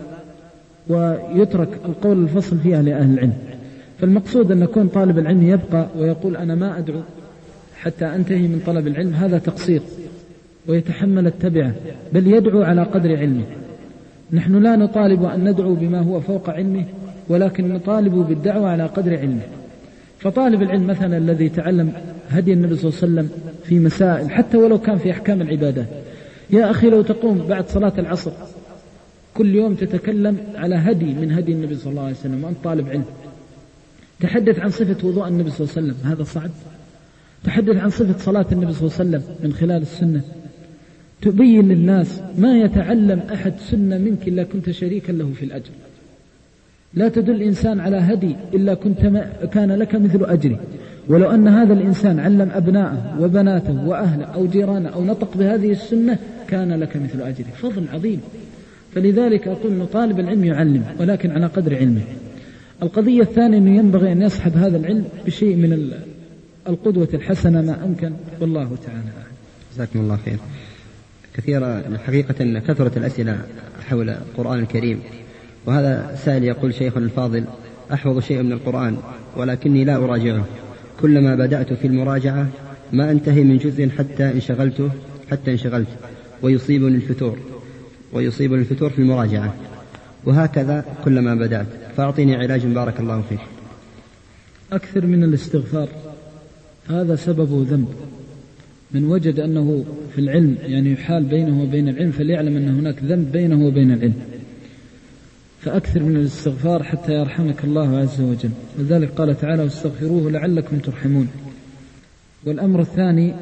ويترك القول الفصل فيها لأهل العلم. فالمقصود أن يكون طالب العلم يبقى ويقول أنا ما أدعو حتى أنتهي من طلب العلم، هذا تقصير، ويتحمل التبعة، بل يدعو على قدر علمه. نحن لا نطالب أن ندعو بما هو فوق علمه، ولكن نطالب بالدعوة على قدر علمه. فطالب العلم مثلا الذي تعلم هدي النبي صلى الله عليه وسلم في مسائل حتى ولو كان في أحكام العبادات، يا أخي لو تقوم بعد صلاة العصر كل يوم تتكلم على هدي من هدي النبي صلى الله عليه وسلم وأنت طالب علم، تحدث عن صفة وضوء النبي صلى الله عليه وسلم، هذا صعب. تحدث عن صفة صلاة النبي صلى الله عليه وسلم من خلال السنة، تبين للناس ما يتعلم أحد سنة منك إلا كنت شريكا له في الأجر. لا تدل الإنسان على هدي إلا كان لك مثل أجره، ولو أن هذا الإنسان علم أبناءه وبناته وأهله أو جيرانه أو نطق بهذه السنة كان لك مثل أجره، فضل عظيم. فلذلك أقول أن طالب العلم يعلم ولكن على قدر علمه. القضية الثانية أنه ينبغي أن يصحب هذا العلم بشيء من القدوة الحسنة ما أمكن، والله تعالى أعلم. جزاكم الله خير. كثيرا حقيقة كثرة الأسئلة حول القرآن الكريم، وهذا سائل يقول شيخنا الفاضل أحفظ شيئا من القرآن ولكني لا أراجعه، كلما بدأت في المراجعة ما أنتهي من جزء حتى انشغلت ويصيبني الفتور في المراجعة، وهكذا كلما بدأت، فأعطيني علاج بارك الله فيك. أكثر من الاستغفار، هذا سببه ذنب. من وجد أنه في العلم يعني يحال بينه وبين العلم فليعلم أن هناك ذنب بينه وبين العلم، فأكثر من الاستغفار حتى يرحمك الله عز وجل. وذلك قال تعالى واستغفروه لعلكم ترحمون. والأمر الثاني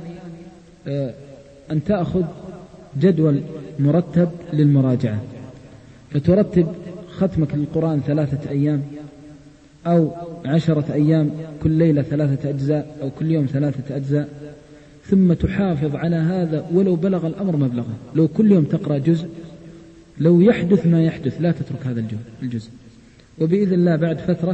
أن تأخذ جدول مرتب للمراجعة، فترتب ختمك للقرآن 3 أيام أو 10 أيام، كل ليلة 3 أجزاء أو كل يوم 3 أجزاء، ثم تحافظ على هذا ولو بلغ الأمر مبلغه. لو كل يوم تقرأ جزء، لو يحدث ما يحدث لا تترك هذا الجزء، وبإذن الله بعد فترة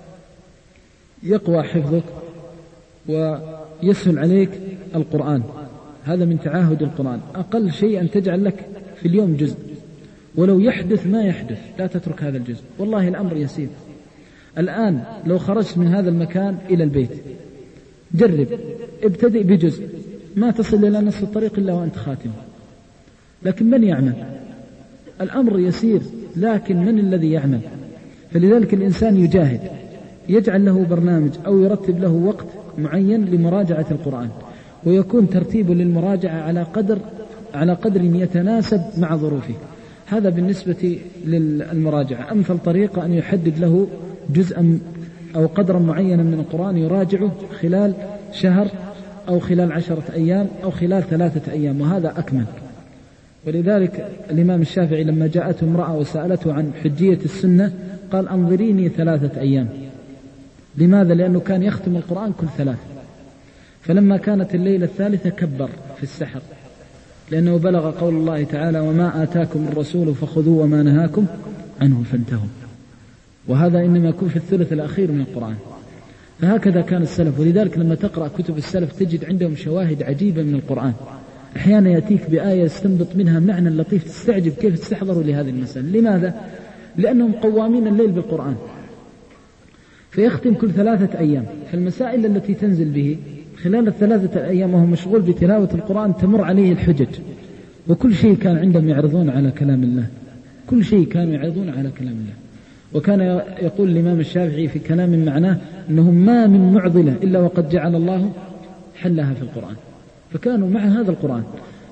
يقوى حفظك ويسهل عليك القرآن. هذا من تعاهد القرآن، أقل شيء أن تجعل لك في اليوم جزء، ولو يحدث ما يحدث لا تترك هذا الجزء، والله الأمر يسير. الآن لو خرجت من هذا المكان إلى البيت جرب، ابتدئ بجزء، ما تصل إلى نصف الطريق إلا وأنت خاتم. لكن من يعمل؟ الأمر يسير، لكن من الذي يعمل؟ فلذلك الإنسان يجاهد، يجعل له برنامج أو يرتب له وقت معين لمراجعة القرآن، ويكون ترتيبه للمراجعة على قدر يتناسب مع ظروفه. هذا بالنسبة للمراجعة. أمثل طريقة أن يحدد له جزءا أو قدرا معينا من القرآن يراجعه خلال شهر أو خلال 10 أيام أو خلال 3 أيام، وهذا أكمل. ولذلك الإمام الشافعي لما جاءته امرأة وسألته عن حجية السنة قال أنظريني 3 أيام. لماذا؟ لأنه كان يختم القرآن كل 3، فلما كانت الليلة الثالثة كبر في السحر، لأنه بلغ قول الله تعالى وما آتاكم الرسول فخذوا وما نهاكم عنه فانتهوا، وهذا إنما يكون في الثلث الأخير من القرآن. فهكذا كان السلف. ولذلك لما تقرأ كتب السلف تجد عندهم شواهد عجيبة من القرآن، أحيانا يأتيك بآية يستنبط منها معنى لطيف تستعجب كيف استحضروا لهذه المسألة. لماذا؟ لأنهم قوامين الليل بالقرآن، فيختم كل 3 أيام. فالمسائل التي تنزل به خلال 3 أيام وهو مشغول بتلاوة القرآن تمر عليه الحجج، وكل شيء كان عندهم يعرضون على كلام الله، كل شيء كانوا يعرضون على كلام الله. وكان يقول الإمام الشافعي في كلام معناه أنه ما من معضلة إلا وقد جعل الله حلها في القرآن، فكانوا مع هذا القرآن.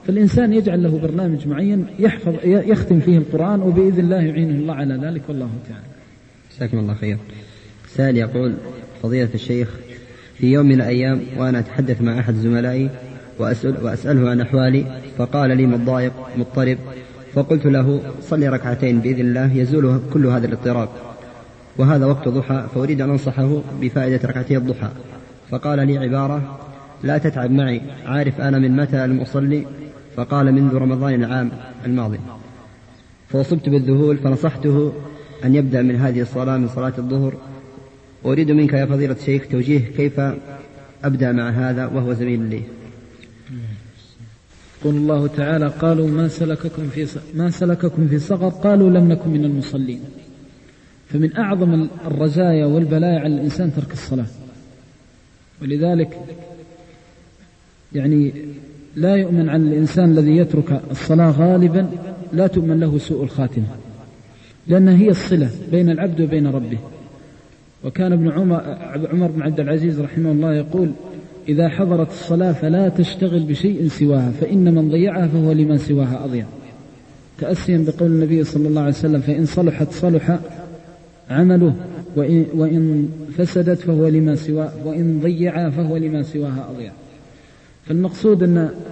فالإنسان يجعل له برنامج معين يختم فيه القرآن، وبإذن الله يعينه الله على ذلك، والله تعالى. جزاكم الله خير. سائل يقول: فضيلة الشيخ، في يوم من الأيام وأنا أتحدث مع أحد زملائي وأسأله عن أحوالي، فقال لي متضايق مضطرب، فقلت له: صلي ركعتين بإذن الله يزول كل هذا الاضطراب، وهذا وقت ضحى، فأريد أن أنصحه بفائدة ركعتي الضحى. فقال لي عبارة: لا تتعب معي، عارف أنا من متى لم أصلي؟ فقال: منذ رمضان العام الماضي. فأصبت بالذهول، فنصحته أن يبدأ من هذه الصلاة، من صلاة الظهر. أريد منك يا فضيلة الشيخ توجيه كيف أبدأ مع هذا وهو زميل لي. قل الله تعالى: قالوا ما سلككم في سقر؟ قالوا لم نكن من المصلين. فمن أعظم الرزايا والبلايا على الإنسان ترك الصلاة، ولذلك يعني لا يؤمن على الإنسان الذي يترك الصلاة غالبا، لا تؤمن له سوء الخاتمة، لأنها هي الصلة بين العبد وبين ربه. وكان ابن عمر بن عبد العزيز رحمه الله يقول: إذا حضرت الصلاة فلا تشتغل بشيء سواها، فإن من ضيعها فهو لما سواها أضيع، تأسيا بقول النبي صلى الله عليه وسلم: فإن صلحت صلح عمله، وإن فسدت فهو لما سواها، وإن ضيعها فهو لما سواها أضيع. فالمقصود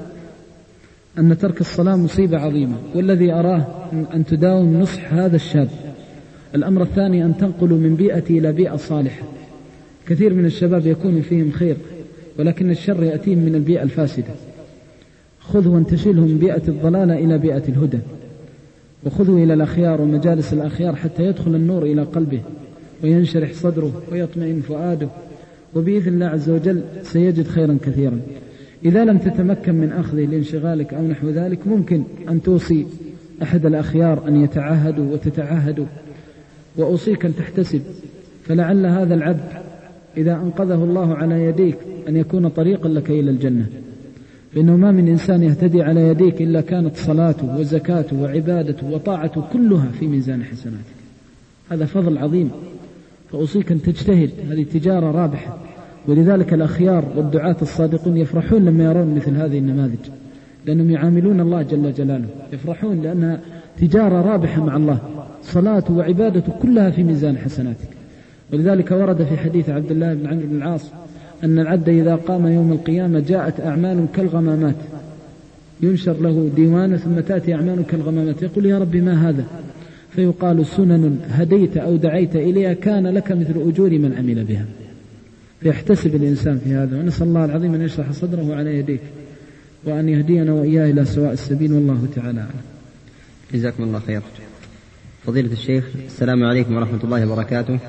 أن ترك الصلاة مصيبة عظيمة، والذي أراه أن تداوم نصح هذا الشاب. الأمر الثاني أن تنقلوا من بيئة إلى بيئة صالحة. كثير من الشباب يكون فيهم خير، ولكن الشر يأتيهم من البيئة الفاسدة. خذوا وانتشلهم من بيئة الضلالة إلى بيئة الهدى، وخذوا إلى الأخيار ومجالس الأخيار حتى يدخل النور إلى قلبه وينشرح صدره ويطمئن فؤاده، وبإذن الله عز وجل سيجد خيرا كثيرا. إذا لم تتمكن من أخذه لانشغالك أو نحو ذلك، ممكن أن توصي أحد الأخيار أن يتعاهدوا وتتعاهدوا، وأوصيك أن تحتسب، فلعل هذا العبد إذا أنقذه الله على يديك أن يكون طريقا لك إلى الجنة. فإنه ما من إنسان يهتدي على يديك إلا كانت صلاته وزكاته وعبادته وطاعته كلها في ميزان حسناتك. هذا فضل عظيم، فأوصيك أن تجتهد، هذه تجارة رابحة. ولذلك الأخيار والدعاة الصادقون يفرحون لما يرون مثل هذه النماذج، لأنهم يعاملون الله جل جلاله، يفرحون لأنها تجارة رابحة مع الله، صلاته وعبادته كلها في ميزان حسناتك. ولذلك ورد في حديث عبد الله بن عمرو بن العاص أن العبد إذا قام يوم القيامة جاءت أعمال كالغمامات، ينشر له ديوان ثم تأتي أعمال كالغمامات، يقول: يا رب ما هذا؟ فيقال: سنن هديت أو دعيت إليها كان لك مثل أجور من عمل بها. فيحتسب الإنسان في هذا، ونسأل الله العظيم أن يشرح صدره على يديك، وأن يهدينا وإياه إلى سواء السبيل، والله تعالى أعلم. جزاكم الله خير. فضيلة الشيخ، السلام عليكم ورحمة الله وبركاته.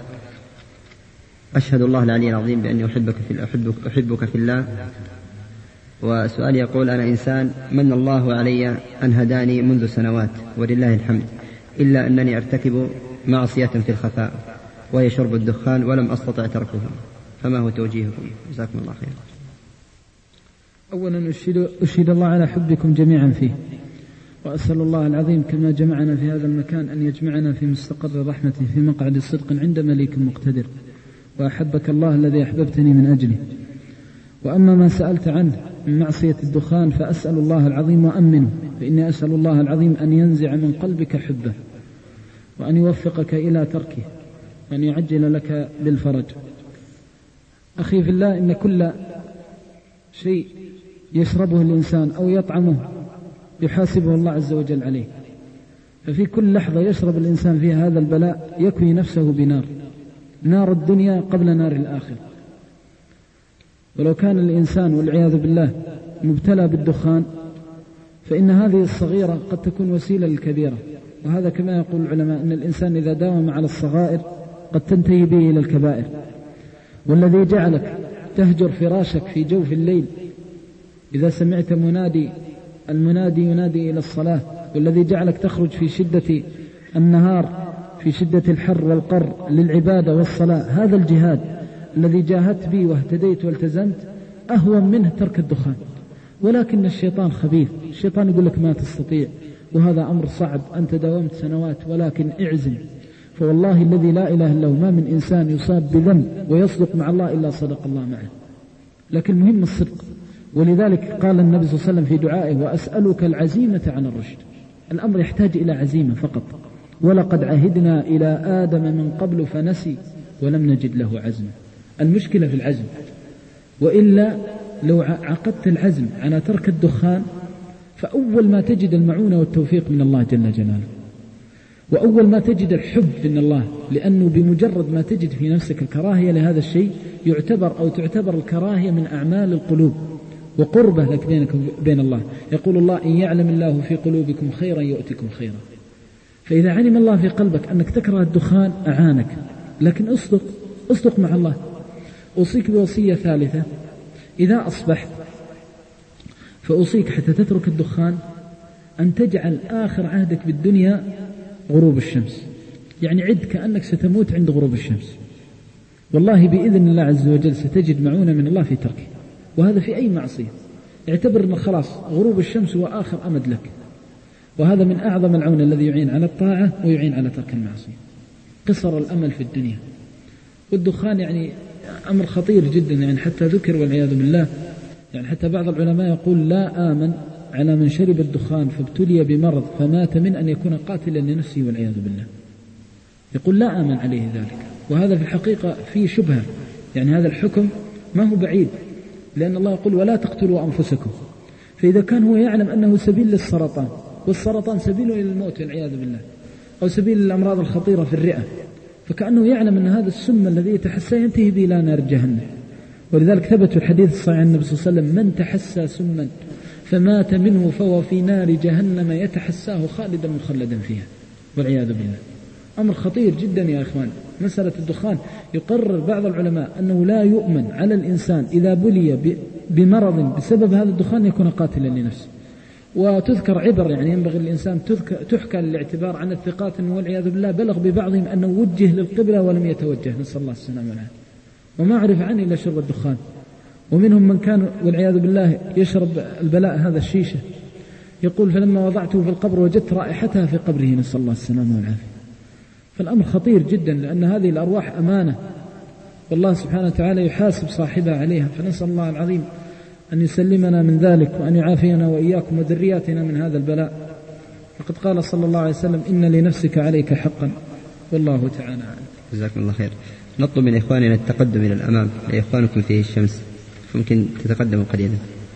أشهد الله العلي العظيم بأني أحبك في الله. وسؤال يقول: أنا إنسان من الله علي أن هداني منذ سنوات ولله الحمد، إلا أنني أرتكب معصية في الخفاء وهي شرب الدخان، ولم أستطع تركه، فما هو توجيهكم؟ جزاكم الله خير. أولا أشهد الله على حبكم جميعا فيه، وأسأل الله العظيم كما جمعنا في هذا المكان أن يجمعنا في مستقر رحمته في مقعد صدق عند مليك مقتدر. وأحبك الله الذي أحببتني من أجله. وأما ما سألت عنه من معصية الدخان، فأسأل الله العظيم وأمنه، فإني أسأل الله العظيم أن ينزع من قلبك حبه، وأن يوفقك إلى تركه، وأن يعجل لك بالفرج. أخي في الله، إن كل شيء يشربه الإنسان أو يطعمه يحاسبه الله عز وجل عليه. ففي كل لحظة يشرب الإنسان فيها هذا البلاء يكوي نفسه بنار، نار الدنيا قبل نار الآخرة. ولو كان الإنسان والعياذ بالله مبتلى بالدخان، فإن هذه الصغيرة قد تكون وسيلة للكبيرة. وهذا كما يقول العلماء أن الإنسان إذا داوم على الصغائر قد تنتهي به إلى الكبائر. والذي جعلك تهجر فراشك في جوف الليل إذا سمعت المنادي ينادي إلى الصلاة، والذي جعلك تخرج في شدة النهار في شدة الحر والقر للعبادة والصلاة، هذا الجهاد الذي جاهدت به واهتديت والتزمت أهون منه ترك الدخان. ولكن الشيطان خبيث، الشيطان يقول لك ما تستطيع، وهذا أمر صعب، أنت داومت سنوات، ولكن اعزم. فوالله الذي لا إله إلا هو ما من إنسان يصاب بذنب ويصدق مع الله إلا صدق الله معه. لكن المهم الصدق، ولذلك قال النبي صلى الله عليه وسلم في دعائه: وأسألك العزيمة عن الرشد. الأمر يحتاج إلى عزيمة فقط. ولقد عهدنا إلى آدم من قبل فنسي ولم نجد له عزما. المشكلة في العزم، وإلا لو عقدت العزم على ترك الدخان فأول ما تجد المعونة والتوفيق من الله جل جلاله، وأول ما تجد الحب من الله، لأنه بمجرد ما تجد في نفسك الكراهية لهذا الشيء تعتبر الكراهية من أعمال القلوب وقربة لك بينك وبين الله. يقول الله: إن يعلم الله في قلوبكم خيرا يؤتكم خيرا. فإذا علم الله في قلبك أنك تكره الدخان أعانك، لكن أصدق مع الله. أوصيك بوصية ثالثة: إذا أصبحت فأوصيك حتى تترك الدخان أن تجعل آخر عهدك بالدنيا غروب الشمس، يعني عد كأنك ستموت عند غروب الشمس. والله بإذن الله عز وجل ستجد معونة من الله في تركه، وهذا في أي معصية. اعتبر أن خلاص غروب الشمس هو آخر أمد لك، وهذا من أعظم العون الذي يعين على الطاعة ويعين على ترك المعصية. قصر الأمل في الدنيا. والدخان يعني أمر خطير جدا، يعني حتى ذكر والعياذ بالله، يعني حتى بعض العلماء يقول: لا آمن على من شرب الدخان فابتلي بمرض فمات من أن يكون قاتلا لنفسه والعياذ بالله. يقول لا آمن عليه ذلك. وهذا في الحقيقة فيه شبهة، يعني هذا الحكم ما هو بعيد، لأن الله يقول: ولا تقتلوا أنفسكم. فإذا كان هو يعلم أنه سبيل للسرطان، والسرطان سبيل إلى الموت والعياذ بالله، أو سبيل للأمراض الخطيرة في الرئة، فكأنه يعلم أن هذا السم الذي يتحسى ينتهي به إلى نار جهنم. ولذلك ثبت الحديث الصحيح عن النبي صلى الله عليه وسلم: من تحسى سما فمات منه فهو في نار جهنم يتحساه خالدا مخلدا فيها والعياذ بالله. أمر خطير جدا يا إخوان. مسألة الدخان يقرر بعض العلماء أنه لا يؤمن على الإنسان إذا بلي بمرض بسبب هذا الدخان يكون قاتلا لنفسه. وتذكر عبر، يعني ينبغي الإنسان تحكى للاعتبار عن الثقات أنه والعياذ بالله بلغ ببعضهم أنه وجه للقبلة ولم يتوجه، نسأل الله السلامة والعافية، وما عرف عنه إلا شرب الدخان. ومنهم من كان والعياذ بالله يشرب البلاء هذا الشيشة، يقول: فلما وضعته في القبر وجدت رائحتها في قبره، نسأل الله السلامة والعافية. فالأمر خطير جدا، لأن هذه الأرواح أمانة، والله سبحانه وتعالى يحاسب صاحبها عليها. فنسأل الله العظيم أن يسلمنا من ذلك، وأن يعافينا وإياكم وذرياتنا من هذا البلاء. فقد قال صلى الله عليه وسلم: إن لنفسك عليك حقا، والله تعالى أعلم. جزاكم الله خير. نطلب من إخواننا التقدم إلى الأمام، لإخوانكم فيه الشمس، ممكن تتقدموا قليلا.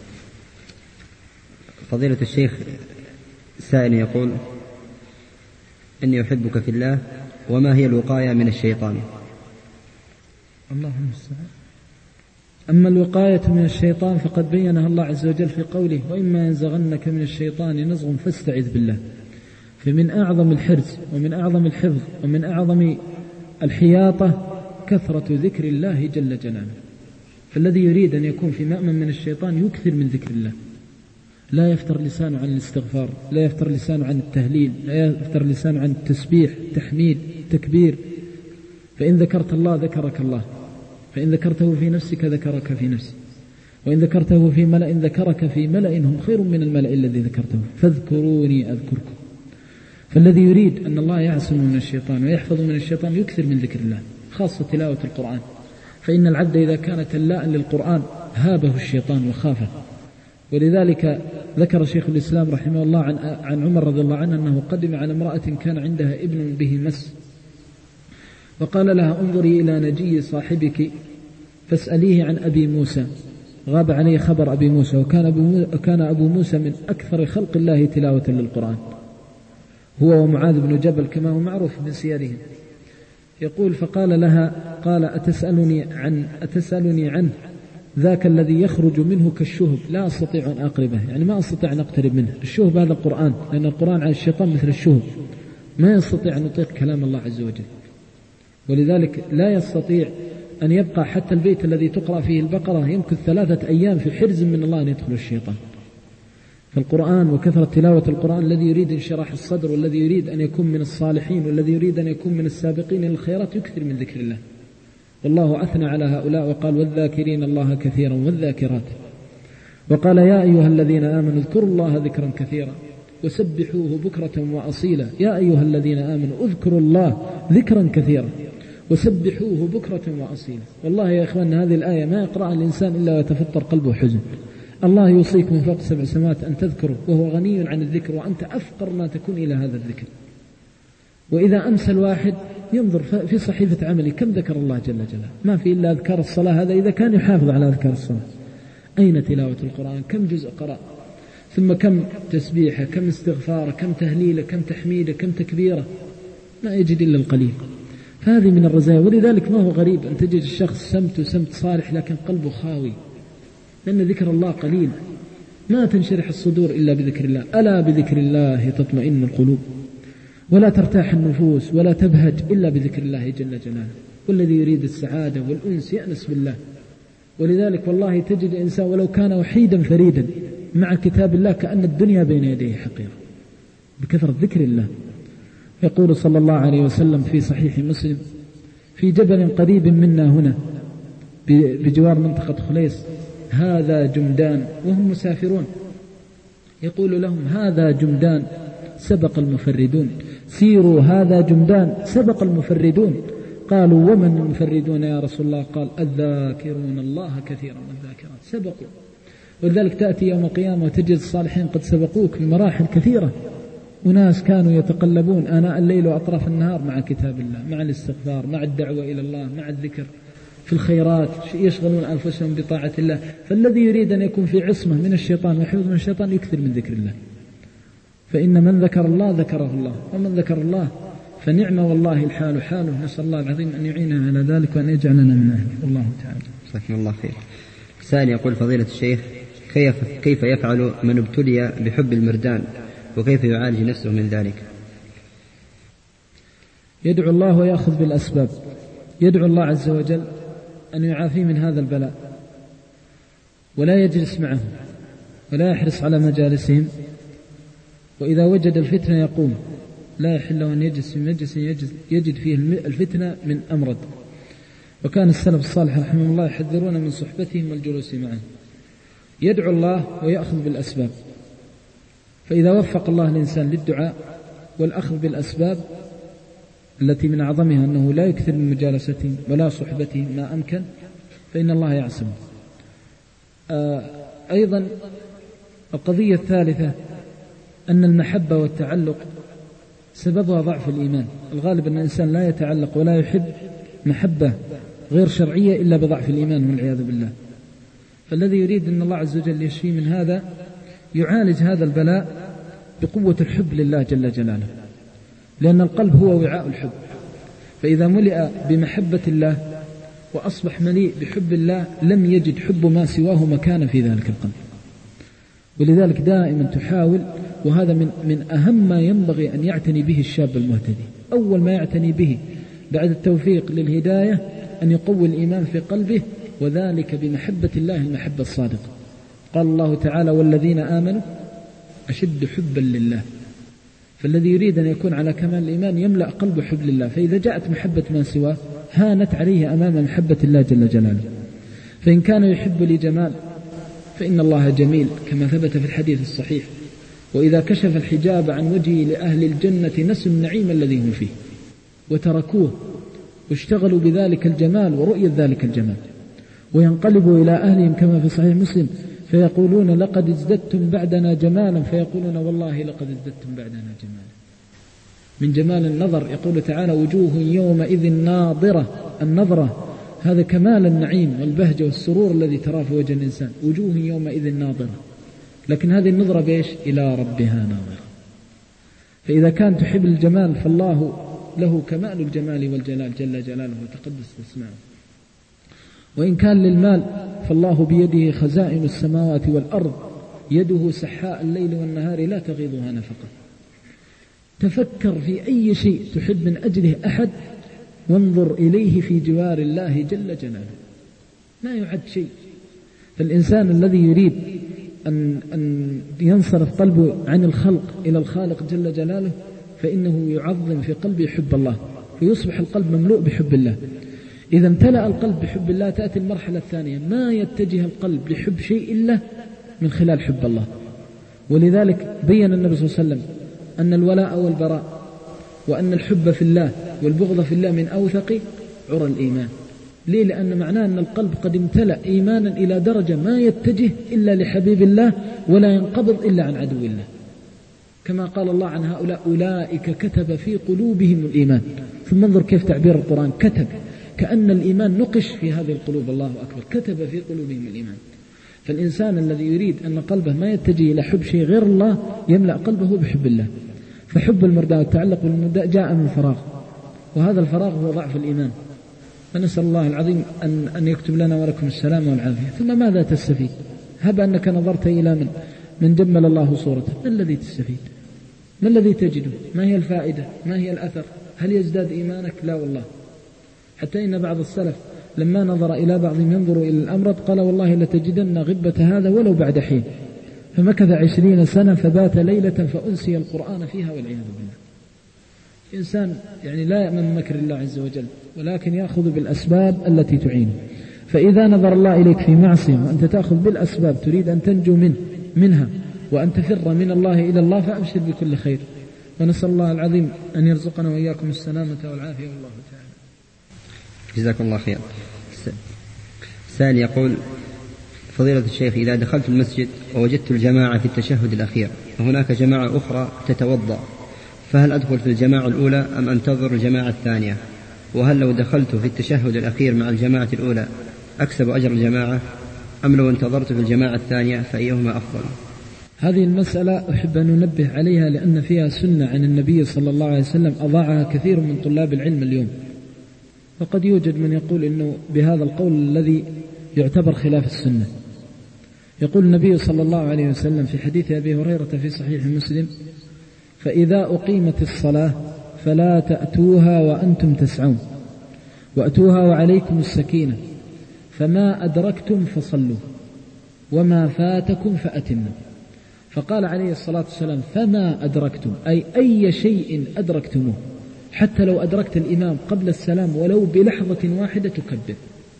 فضيلة الشيخ، سائل يقول: إني أحبك في الله، وما هي الوقاية من الشيطان؟ اللهم المستعان. أما الوقاية من الشيطان فقد بينها الله عز وجل في قوله: وإما ينزغنك من الشيطان نزغ فاستعذ بالله. فمن أعظم الحرز ومن أعظم الحفظ ومن أعظم الحياطة كثرة ذكر الله جل جلاله. فالذي يريد أن يكون في مأمن من الشيطان يكثر من ذكر الله، لا يفتر لسانه عن الاستغفار، لا يفتر لسانه عن التهليل، لا يفتر لسانه عن التسبيح، التحميد، التكبير. فإن ذكرت الله ذكرك الله، فإن ذكرته في نفسك ذكرك في نفسك، وإن ذكرته في ملأ ذكرك في ملأ هم خير من الملأ الذي ذكرته، فاذكروني أذكركم. فالذي يريد أن الله يعصم من الشيطان ويحفظ من الشيطان يكثر من ذكر الله، خاصة تلاوة القرآن. فإن العبد إذا كان تلاء للقرآن هابه الشيطان وخافه. ولذلك ذكر شيخ الإسلام رحمه الله عن عمر رضي الله عنه أنه قدم على امرأة كان عندها ابن به مس، وقال لها: انظري إلى نجي صاحبك فاسأليه عن أبي موسى. غاب عليه خبر أبي موسى، وكان أبو موسى من أكثر خلق الله تلاوة للقرآن، هو ومعاذ بن جبل كما هو معروف من سيرهم. يقول: فقال لها: قال: أتسألني عنه؟ ذاك الذي يخرج منه كالشهب لا أستطيع أن أقربه، يعني ما أستطيع أن أقترب منه. الشهب هذا القرآن، لأن القرآن على الشيطان مثل الشهب، ما يستطيع أن يطيق كلام الله عز وجل. ولذلك لا يستطيع أن يبقى حتى البيت الذي تقرأ فيه البقرة يمكث 3 أيام في حرز من الله أن يدخل الشيطان. فالقرآن وكثرة تلاوة القرآن، الذي يريد انشراح الصدر، والذي يريد أن يكون من الصالحين، والذي يريد أن يكون من السابقين للخيرات يكثر من ذكر الله. والله أثنى على هؤلاء وقال: والذاكرين الله كثيرا والذاكرات. وقال: يا أيها الذين آمنوا اذكروا الله ذكرا كثيرا وسبحوه بكرة وأصيلا. يا أيها الذين آمنوا اذكروا الله ذكرا كثيرا وسبحوه بكرة وأصيلا. والله يا إخوان هذه الآية ما يقرأها الإنسان إلا ويتفطر قلبه حزن. الله يوصيك من فوق 7 سماوات أن تذكره وهو غني عن الذكر، وأنت أفقر ما تكون إلى هذا الذكر. وإذا أمسى الواحد ينظر في صحيفة عملي كم ذكر الله جل جلاله، ما في إلا أذكار الصلاة، هذا إذا كان يحافظ على أذكار الصلاة. أين تلاوة القرآن؟ كم جزء قرأ؟ ثم كم تسبيحة، كم استغفار، كم تهليلة، كم تحميدة، كم تكبيرة؟ ما يجد إلا القليل. فهذه من الرزايا. ولذلك ما هو غريب أن تجد الشخص سمت صالح لكن قلبه خاوي، لأن ذكر الله قليل. ما تنشرح الصدور إلا بذكر الله. ألا بذكر الله تطمئن القلوب، ولا ترتاح النفوس ولا تبهج إلا بذكر الله جل جلاله. والذي يريد السعادة والأنس يأنس بالله. ولذلك والله تجد الإنسان ولو كان وحيدا فريدا مع كتاب الله كأن الدنيا بين يديه حقيرة بكثرة ذكر الله. يقول صلى الله عليه وسلم في صحيح مسلم: في جبل قريب منا هنا بجوار منطقة خليص هذا جمدان وهم مسافرون، يقول لهم: هذا جمدان سبق المفردون، سيروا هذا جمدان سبق المفردون. قالوا: ومن المفردون يا رسول الله؟ قال: الذاكرون الله كثيرا والذاكرات. سبقوا. ولذلك تأتي يوم القيامة وتجد الصالحين قد سبقوك بمراحل كثيرة، وناس كانوا يتقلبون آناء الليل وأطراف النهار مع كتاب الله، مع الاستغفار، مع الدعوة إلى الله، مع الذكر في الخيرات، يشغلون أنفسهم بطاعة الله. فالذي يريد أن يكون في عصمة من الشيطان ويحفظ من الشيطان يكثر من ذكر الله، فإن من ذكر الله ذكره الله، ومن ذكر الله فنعم والله الحال حاله. نسأل الله العظيم أن يعيننا على ذلك وأن يجعلنا من أهله. والله تعالى. جزاكم الله خير. سائل يقول: فضيلة الشيخ، كيف يفعل من ابتلي بحب المردان، وكيف يعالج نفسه من ذلك؟ يدعو الله ويأخذ بالأسباب. يدعو الله عز وجل أن يعافيه من هذا البلاء، ولا يجلس معهم ولا يحرص على مجالسهم، وإذا وجد الفتنة يقوم. لا يحل له أن يجلس في مجلس يجد فيه الفتنة من أمرد. وكان السلف الصالح رحمه الله يحذرون من صحبتهم والجلوس معهم. يدعو الله ويأخذ بالأسباب، فإذا وفق الله الإنسان للدعاء والأخذ بالأسباب التي من أعظمها أنه لا يكثر من مجالستهم ولا صحبتهم ما أمكن، فإن الله يعصم. أيضا القضية الثالثة أن المحبة والتعلق سببها ضعف الإيمان. الغالب أن الإنسان لا يتعلق ولا يحب محبة غير شرعية إلا بضعف الإيمان والعياذ بالله. فالذي يريد أن الله عز وجل يشفيه من هذا يعالج هذا البلاء بقوة الحب لله جل جلاله، لأن القلب هو وعاء الحب، فإذا ملئ بمحبة الله وأصبح مليء بحب الله لم يجد حب ما سواه مكان في ذلك القلب. ولذلك دائما تحاول، وهذا من أهم ما ينبغي أن يعتني به الشاب المهتدي. أول ما يعتني به بعد التوفيق للهداية أن يقوي الإيمان في قلبه، وذلك بمحبة الله المحبة الصادقة. قال الله تعالى: والذين آمنوا أشد حبا لله. فالذي يريد أن يكون على كمال الإيمان يملأ قلبه حب لله، فإذا جاءت محبة ما سواه هانت عليه أمام محبة الله جل جلاله. فإن كان يحب لجمال فإن الله جميل كما ثبت في الحديث الصحيح: وإذا كشف الحجاب عن وجهه لأهل الجنة نسوا النعيم الذي هم فيه وتركوه واشتغلوا بذلك الجمال ورؤية ذلك الجمال، وينقلبوا إلى أهلهم كما في صحيح مسلم فيقولون: لقد ازددتم بعدنا جمالا، فيقولون: والله لقد ازددتم بعدنا جمالا. من جمال النظر يقول تعالى: وجوه يومئذ ناظرة. النظرة هذا كمال النعيم والبهجة والسرور الذي تراه في وجه الإنسان. وجوه يومئذ ناظرة، لكن هذه النظرة بإيش؟ إلى ربها ناظرة. فإذا كان تحب الجمال فالله له كمال الجمال والجلال جل جلاله وتقدس اسمه. وإن كان للمال فالله بيده خزائن السماوات والأرض، يده سحاء الليل والنهار لا تغيضها نفقة. تفكر في أي شيء تحب من أجله أحد وانظر إليه في جوار الله جل جلاله، ما يعد شيء. فالإنسان الذي يريد أن ينصرف قلبه عن الخلق إلى الخالق جل جلاله فإنه يعظم في قلبه حب الله، فيصبح القلب مملوء بحب الله. إذا امتلأ القلب بحب الله تأتي المرحلة الثانية، ما يتجه القلب لحب شيء إلا من خلال حب الله. ولذلك بين النبي صلى الله عليه وسلم أن الولاء والبراء وأن الحب في الله والبغض في الله من أوثق عرى الإيمان. ليه؟ لأن معناه أن القلب قد امتلأ إيمانا إلى درجة ما يتجه إلا لحبيب الله ولا ينقبض إلا عن عدو الله، كما قال الله عن هؤلاء أولئك كتب في قلوبهم الإيمان. ثم انظر كيف تعبير القرآن، كتب، كأن الإيمان نقش في هذه القلوب، الله أكبر، كتب في قلوبهم الإيمان. فالإنسان الذي يريد أن قلبه ما يتجه إلى حب شيء غير الله يملأ قلبه بحب الله. فحب المرداء والتعلق بالمرداء جاء من فراغ، وهذا الفراغ هو ضعف الإيمان. فنسأل الله العظيم أن يكتب لنا ولكم السلام والعافية. ثم ماذا تستفيد؟ هب أنك نظرت إلى من جمل الله صورته، ما الذي تستفيد؟ ما الذي تجده؟ ما هي الفائدة؟ ما هي الأثر؟ هل يزداد إيمانك؟ لا والله. حتى إن بعض السلف لما نظر إلى بعضهم ينظر إلى الأمرد قال والله لتجدن غبة هذا ولو بعد حين، فمكث 20 سنة فبات ليلة فأنسي القرآن فيها والعياذ بالله. الإنسان يعني لا يأمن مكر الله عز وجل، ولكن يأخذ بالأسباب التي تعينه. فإذا نظر الله إليك في معصية وأنت تأخذ بالأسباب تريد أن تنجو منها وأن تفر من الله إلى الله، فأبشر بكل خير. ونسأل الله العظيم أن يرزقنا وإياكم السلامة والعافية، والله تعالى. جزاكم الله خير. سائل يقول: فضيلة الشيخ، إذا دخلت المسجد ووجدت الجماعة في التشهد الأخير وهناك جماعة أخرى تتوضأ، فهل أدخل في الجماعة الأولى أم أنتظر الجماعة الثانية؟ وهل لو دخلت في التشهد الأخير مع الجماعة الأولى أكسب أجر الجماعة، أم لو انتظرت في الجماعة الثانية فأيهما أفضل؟ هذه المسألة أحب أن ننبه عليها لأن فيها سنة عن النبي صلى الله عليه وسلم أضاعها كثير من طلاب العلم اليوم. وقد يوجد من يقول إنه بهذا القول الذي يعتبر خلاف السنة. يقول النبي صلى الله عليه وسلم في حديث أبي هريرة في صحيح مسلم: فإذا أقيمت الصلاة فلا تأتوها وأنتم تسعون، وأتوها وعليكم السكينة، فما أدركتم فصلوا وما فاتكم فأتموا. فقال عليه الصلاة والسلام: فما أدركتم، أي شيء أدركتموه، حتى لو أدركت الإمام قبل السلام ولو بلحظة واحدة تكبر.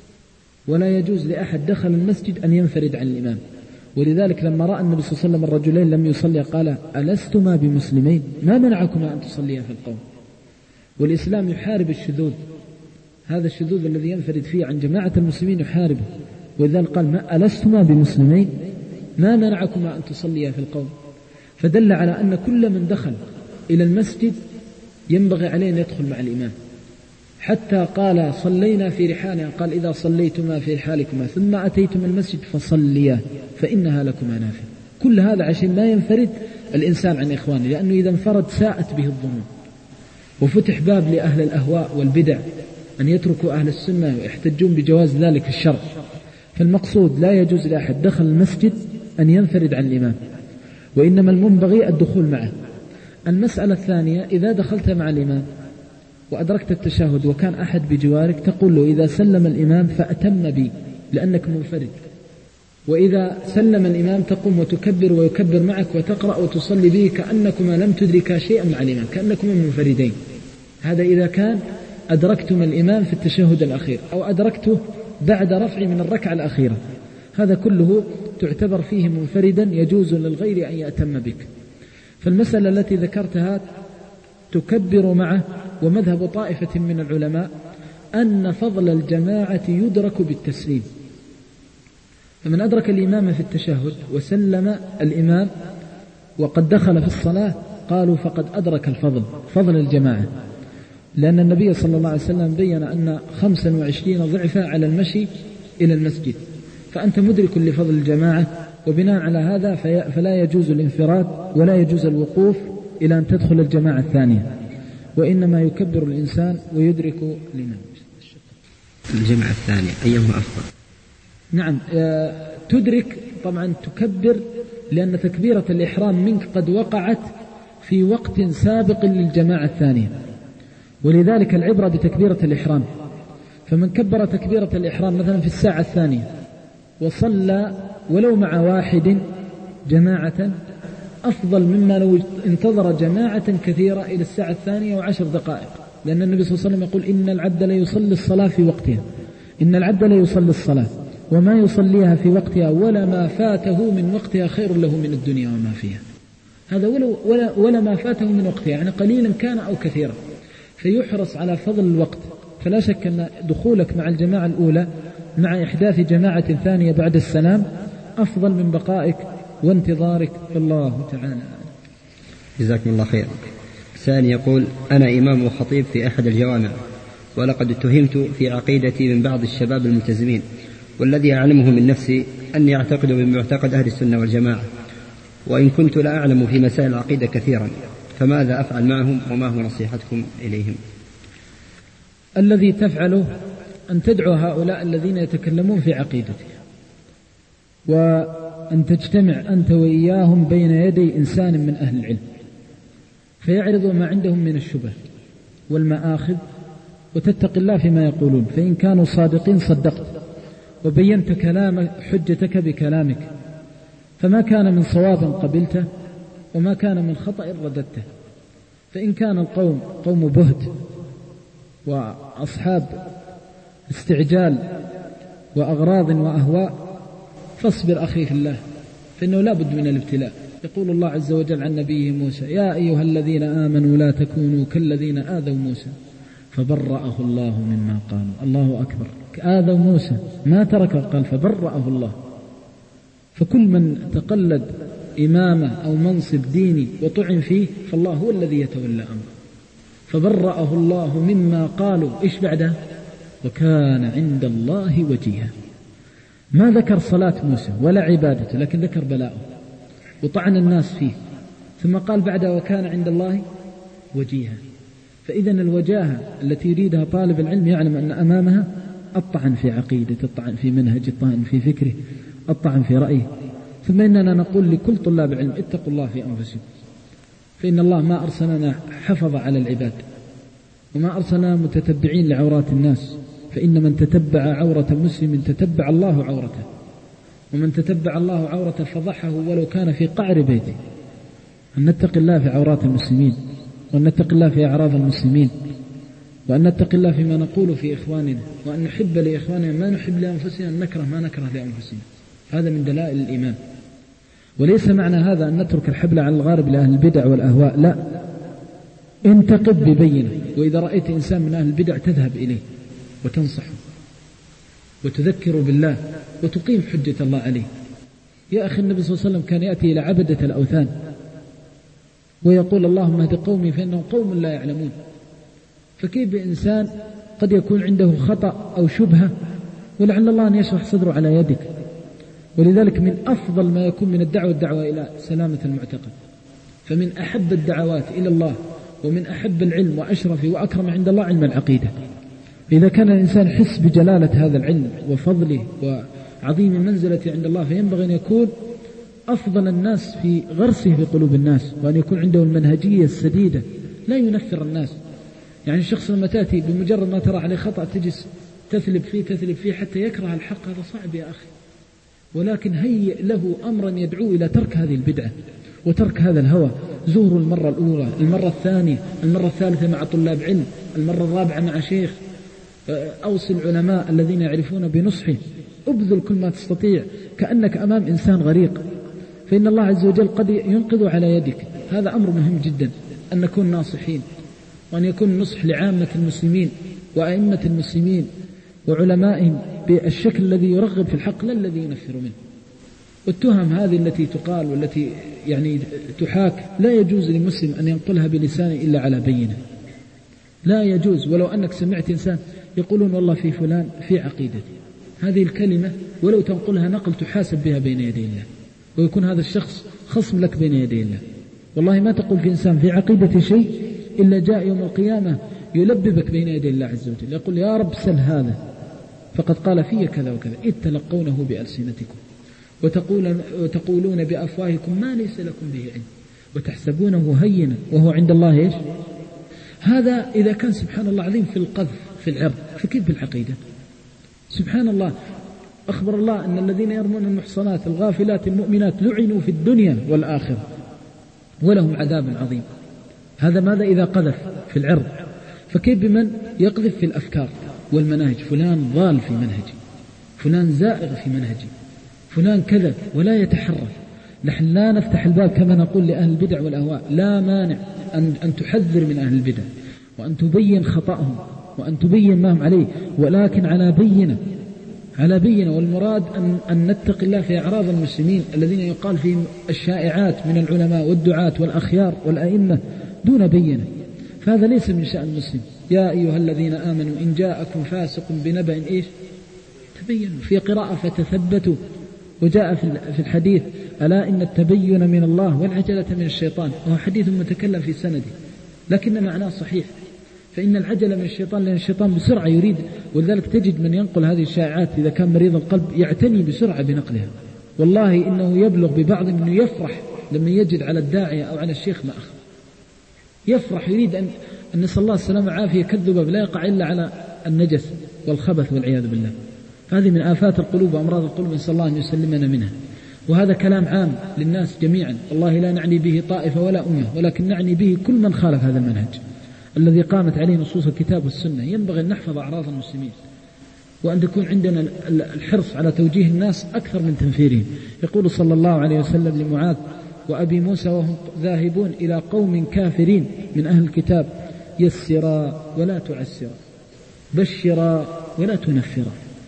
ولا يجوز لأحد دخل المسجد أن ينفرد عن الإمام. ولذلك لما رأى النبي صلى الله عليه وسلم الرجلين لم يصلي قال: ألستما بمسلمين؟ ما منعكما أن تصليا في القوم؟ والإسلام يحارب الشذوذ، هذا الشذوذ الذي ينفرد فيه عن جماعة المسلمين يحاربه. ولذلك قال: ألستما بمسلمين؟ ما منعكما أن تصليا في القوم؟ فدل على أن كل من دخل إلى المسجد ينبغي عليه أن يدخل مع الإمام. حتى قال: صلينا في رحالنا، قال: إذا صليتما في رحالكما ثم أتيتم المسجد فصليا فإنها لكما نافلة. كل هذا عشان ما ينفرد الإنسان عن إخوانه، لأنه إذا انفرد ساءت به الظنون، وفتح باب لأهل الأهواء والبدع أن يتركوا أهل السنة ويحتجون بجواز ذلك في الشرع. فالمقصود لا يجوز لأحد دخل المسجد أن ينفرد عن الإمام، وإنما المنبغي الدخول معه. المسألة الثانية: إذا دخلت مع الإمام وأدركت التشهد وكان أحد بجوارك تقول له: إذا سلم الإمام فأتم بي لأنك منفرد. وإذا سلم الإمام تقوم وتكبر ويكبر معك وتقرأ وتصلي به كأنكما لم تدركا شيئا مع الإمام، كأنكما منفردين. هذا إذا كان أدركتم الإمام في التشهد الأخير أو أدركته بعد رفع من الركعة الأخيرة، هذا كله تعتبر فيه منفردا، يجوز للغير أن يأتم بك. فالمسألة التي ذكرتها تكبر معه. ومذهب طائفة من العلماء أن فضل الجماعة يدرك بالتسليم، فمن أدرك الإمام في التشهد وسلم الإمام وقد دخل في الصلاة قالوا فقد أدرك فضل الجماعة، لأن النبي صلى الله عليه وسلم بيّن أن 25 ضعفا على المشي إلى المسجد، فأنت مدرك لفضل الجماعة. وبناء على هذا فلا يجوز الانفراد ولا يجوز الوقوف إلى أن تدخل الجماعة الثانية، وإنما يكبر الإنسان ويدرك الإمام. الجماعة الثانية أيهما أفضل؟ نعم، تدرك طبعا، تكبر لأن تكبيرة الإحرام منك قد وقعت في وقت سابق للجماعة الثانية، ولذلك العبرة بتكبيرة الإحرام. فمن كبر تكبيرة الإحرام مثلا في الساعة الثانية وصلى ولو مع واحد جماعة أفضل مما لو انتظر جماعة كثيرة إلى الساعة الثانية و10 دقائق، لأن النبي صلى الله عليه وسلم يقول: إن العبد لا يصلي الصلاة في وقتها، إن العبد لا يصلي الصلاة وما يصليها في وقتها ولا ما فاته من وقتها خير له من الدنيا وما فيها. هذا ولا ما فاته من وقتها، يعني قليلا كان أو كثيرا. فيحرص على فضل الوقت، فلا شك أن دخولك مع الجماعة الأولى مع إحداث جماعة ثانية بعد السلام أفضل من بقائك وانتظارك. الله تعالى. جزاكم الله خير. ثاني يقول: أنا إمام وخطيب في أحد الجوامع، ولقد اتهمت في عقيدتي من بعض الشباب الملتزمين، والذي أعلمه من نفسي أني أعتقد بمعتقد أهل السنة والجماعة، وإن كنت لا أعلم في مسائل العقيدة كثيرا، فماذا أفعل معهم وما هو نصيحتكم إليهم؟ الذي تفعله أن تدعو هؤلاء الذين يتكلمون في عقيدتك، وأن تجتمع أنت وإياهم بين يدي إنسان من أهل العلم فيعرضوا ما عندهم من الشبه والمآخذ، وتتق الله فيما يقولون، فإن كانوا صادقين صدقت وبينت كلامك حجتك بكلامك، فما كان من صواب قبلته وما كان من خطأ رددته. فإن كان القوم قوم بهت وأصحاب استعجال وأغراض وأهواء فاصبر أخي في الله، فإنه لا بد من الابتلاء. يقول الله عز وجل عن نبيه موسى: يا أيها الذين آمنوا لا تكونوا كالذين آذوا موسى فبرأه الله مما قالوا. الله أكبر. آذوا موسى ما ترك، قال فبرأه الله. فكل من تقلد إمامة أو منصب ديني وطعن فيه فالله هو الذي يتولى أمره. فبرأه الله مما قالوا. إيش بعده؟ وكان عند الله وجيها. ما ذكر صلاة موسى ولا عبادته، لكن ذكر بلاءه وطعن الناس فيه، ثم قال بعدها وكان عند الله وجيها. فإذا الوجاهة التي يريدها طالب العلم يعلم أن أمامها الطعن في عقيدة، الطعن في منهج، الطعن في فكره، الطعن في رأيه. ثم إننا نقول لكل طلاب العلم: اتقوا الله في أنفسكم، فإن الله ما أرسلنا حفظ على العباد، وما أرسلنا متتبعين لعورات الناس، فإن من تتبع عورة مسلم تتبع الله عورته، ومن تتبع الله عورته فضحه ولو كان في قعر بيته. أن نتقي الله في عورات المسلمين، وأن نتقي الله في أعراض المسلمين، وأن نتقي الله فيما نقول في إخواننا، وأن نحب لإخواننا ما نحب لأنفسنا، أن نكره ما نكره لأنفسنا. هذا من دلائل الإيمان. وليس معنى هذا أن نترك الحبل على الغارب لأهل البدع والأهواء، لا، انتقد ببينة، وإذا رأيت إنسان من أهل البدع تذهب إليه وتنصحه وتذكر بالله وتقيم حجة الله عليه. يا أخي النبي صلى الله عليه وسلم كان يأتي إلى عبدة الأوثان ويقول: اللهم اهد قومي فإنهم قوم لا يعلمون. فكيف بإنسان قد يكون عنده خطأ أو شبهة ولعل الله أن يشرح صدره على يدك؟ ولذلك من أفضل ما يكون من الدعوة إلى سلامة المعتقد. فمن أحب الدعوات إلى الله ومن أحب العلم وأشرف وأكرم عند الله علم العقيدة. إذا كان الإنسان يحس بجلالة هذا العلم وفضله وعظيم منزلته عند الله، فينبغي أن يكون أفضل الناس في غرسه في قلوب الناس، وأن يكون عنده المنهجية السديدة لا ينفر الناس. يعني الشخص لما تأتي بمجرد ما ترى عليه خطأ تجلس تثلب فيه حتى يكره الحق، هذا صعب يا أخي. ولكن هيئ له أمرا يدعو إلى ترك هذه البدعة وترك هذا الهوى. زوره المرة الأولى، المرة الثانية، المرة الثالثة مع طلاب علم، المرة الرابعة مع شيخ. أوصي العلماء الذين يعرفون بنصحه، أبذل كل ما تستطيع كأنك أمام إنسان غريق، فإن الله عز وجل قد ينقذ على يدك. هذا أمر مهم جدا، أن نكون ناصحين، وأن يكون النصح لعامة المسلمين وأئمة المسلمين وعلمائهم بالشكل الذي يرغب في الحق لا الذي ينفر منه. والتهم هذه التي تقال والتي يعني تحاك لا يجوز لمسلم أن ينقلها بلسانه إلا على بينة، لا يجوز. ولو أنك سمعت إنسان يقولون والله في فلان في عقيدتي، هذه الكلمة ولو تنقلها نقل تحاسب بها بين يدي الله، ويكون هذا الشخص خصم لك بين يدي الله. والله ما تقول في إنسان في عقيدة شيء إلا جاء يوم القيامة يلببك بين يدي الله عز وجل، يقول يا رب سل هذا فقد قال في كذا وكذا، إذ تلقونه بألسنتكم وتقولون بأفواهكم ما ليس لكم به علم وتحسبونه هينا وهو عند الله إيش؟ هذا إذا كان سبحان الله عظيم في القذف في العرض، فكيف بالعقيدة؟ سبحان الله، أخبر الله أن الذين يرمون المحصنات الغافلات المؤمنات لعنوا في الدنيا والآخرة ولهم عذاب عظيم. هذا ماذا إذا قذف في العرض؟ فكيف بمن يقذف في الأفكار والمناهج؟ فلان ضال في منهجي، فلان زائغ في منهجي، فلان كذا، ولا يتحرك. نحن لا نفتح الباب كما نقول لأهل البدع والأهواء، لا مانع أن تحذر من أهل البدع وأن تبين خطأهم وأن تبين ما هم عليه، ولكن على بينة. والمراد أن نتقي الله في أعراض المسلمين الذين يقال فيهم الشائعات من العلماء والدعاة والأخيار والأئمة دون بينة، فهذا ليس من شأن المسلم. يا أيها الذين آمنوا إن جاءكم فاسق بنبأ تبينوا. في قراءة فتثبتوا. وجاء في الحديث ألا إن التبين من الله والعجلة من الشيطان، وهو حديث متكلم في سنده لكن معناه صحيح. فإن العجلة من الشيطان، لأن الشيطان بسرعة يريد، ولذلك تجد من ينقل هذه الشائعات إذا كان مريض القلب يعتني بسرعة بنقلها. والله إنه يبلغ ببعض أنه يفرح لما يجد على الداعية أو على الشيخ ما أخذ، يفرح يريد أن نسأل الله السلامة والعافية كالذباب لا يقع إلا على النجس والخبث والعياذ بالله. هذه من آفات القلوب وأمراض القلوب، نسأل الله أن يسلمنا منها. وهذا كلام عام للناس جميعا، والله لا نعني به طائفة ولا أمة، ولكن نعني به كل من خالف هذا المنهج الذي قامت عليه نصوص الكتاب والسنة. ينبغي أن نحفظ أعراض المسلمين، وأن تكون عندنا الحرص على توجيه الناس أكثر من تنفيرهم. يقول صلى الله عليه وسلم لمعاذ وأبي موسى وهم ذاهبون إلى قوم كافرين من أهل الكتاب: يسرا ولا تعسرا، بشرا ولا تنفرا.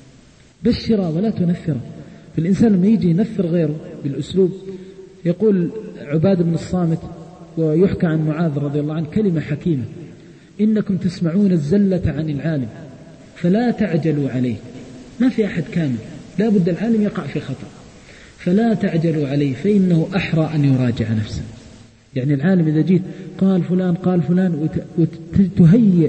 بشرا ولا تنفرا. فالإنسان لما يجي ينفر غيره بالأسلوب، يقول عباد بن الصامت ويحكى عن معاذ رضي الله عنه كلمة حكيمة: إنكم تسمعون الزلة عن العالم فلا تعجلوا عليه. ما في أحد كامل، لا بد العالم يقع في خطأ، فلا تعجلوا عليه فإنه أحرى أن يراجع نفسه. يعني العالم إذا جيت قال فلان وتهيئ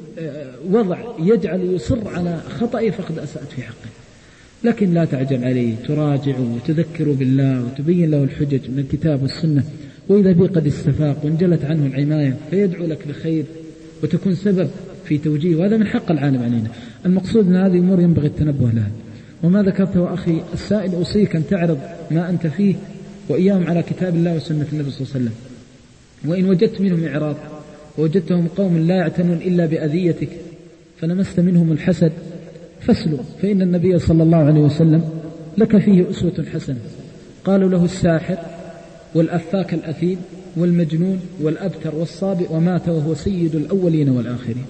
وضع يجعل يصر على خطأه فقد أسأت في حقه. لكن لا تعجل عليه، تراجع وتذكر بالله وتبين له الحجج من الكتاب والسنة، وإذا به قد استفاق وانجلت عنه العناية فيدعو لك بخير وتكون سبب في توجيه، وهذا من حق العالم علينا. المقصود أن هذه الأمور ينبغي التنبه لها. وما ذكرته أخي السائل أوصيك أن تعرض ما أنت فيه وإياهم على كتاب الله وسنة النبي صلى الله عليه وسلم. وإن وجدت منهم إعراض ووجدتهم قوم لا يعتنون إلا بأذيتك فلمست منهم الحسد فاسلوا، فإن النبي صلى الله عليه وسلم لك فيه أسوة حسنة. قالوا له الساحر والأفاك الأثيم والمجنون والأبتر والصابئ ومات وهو سيد الأولين والآخرين.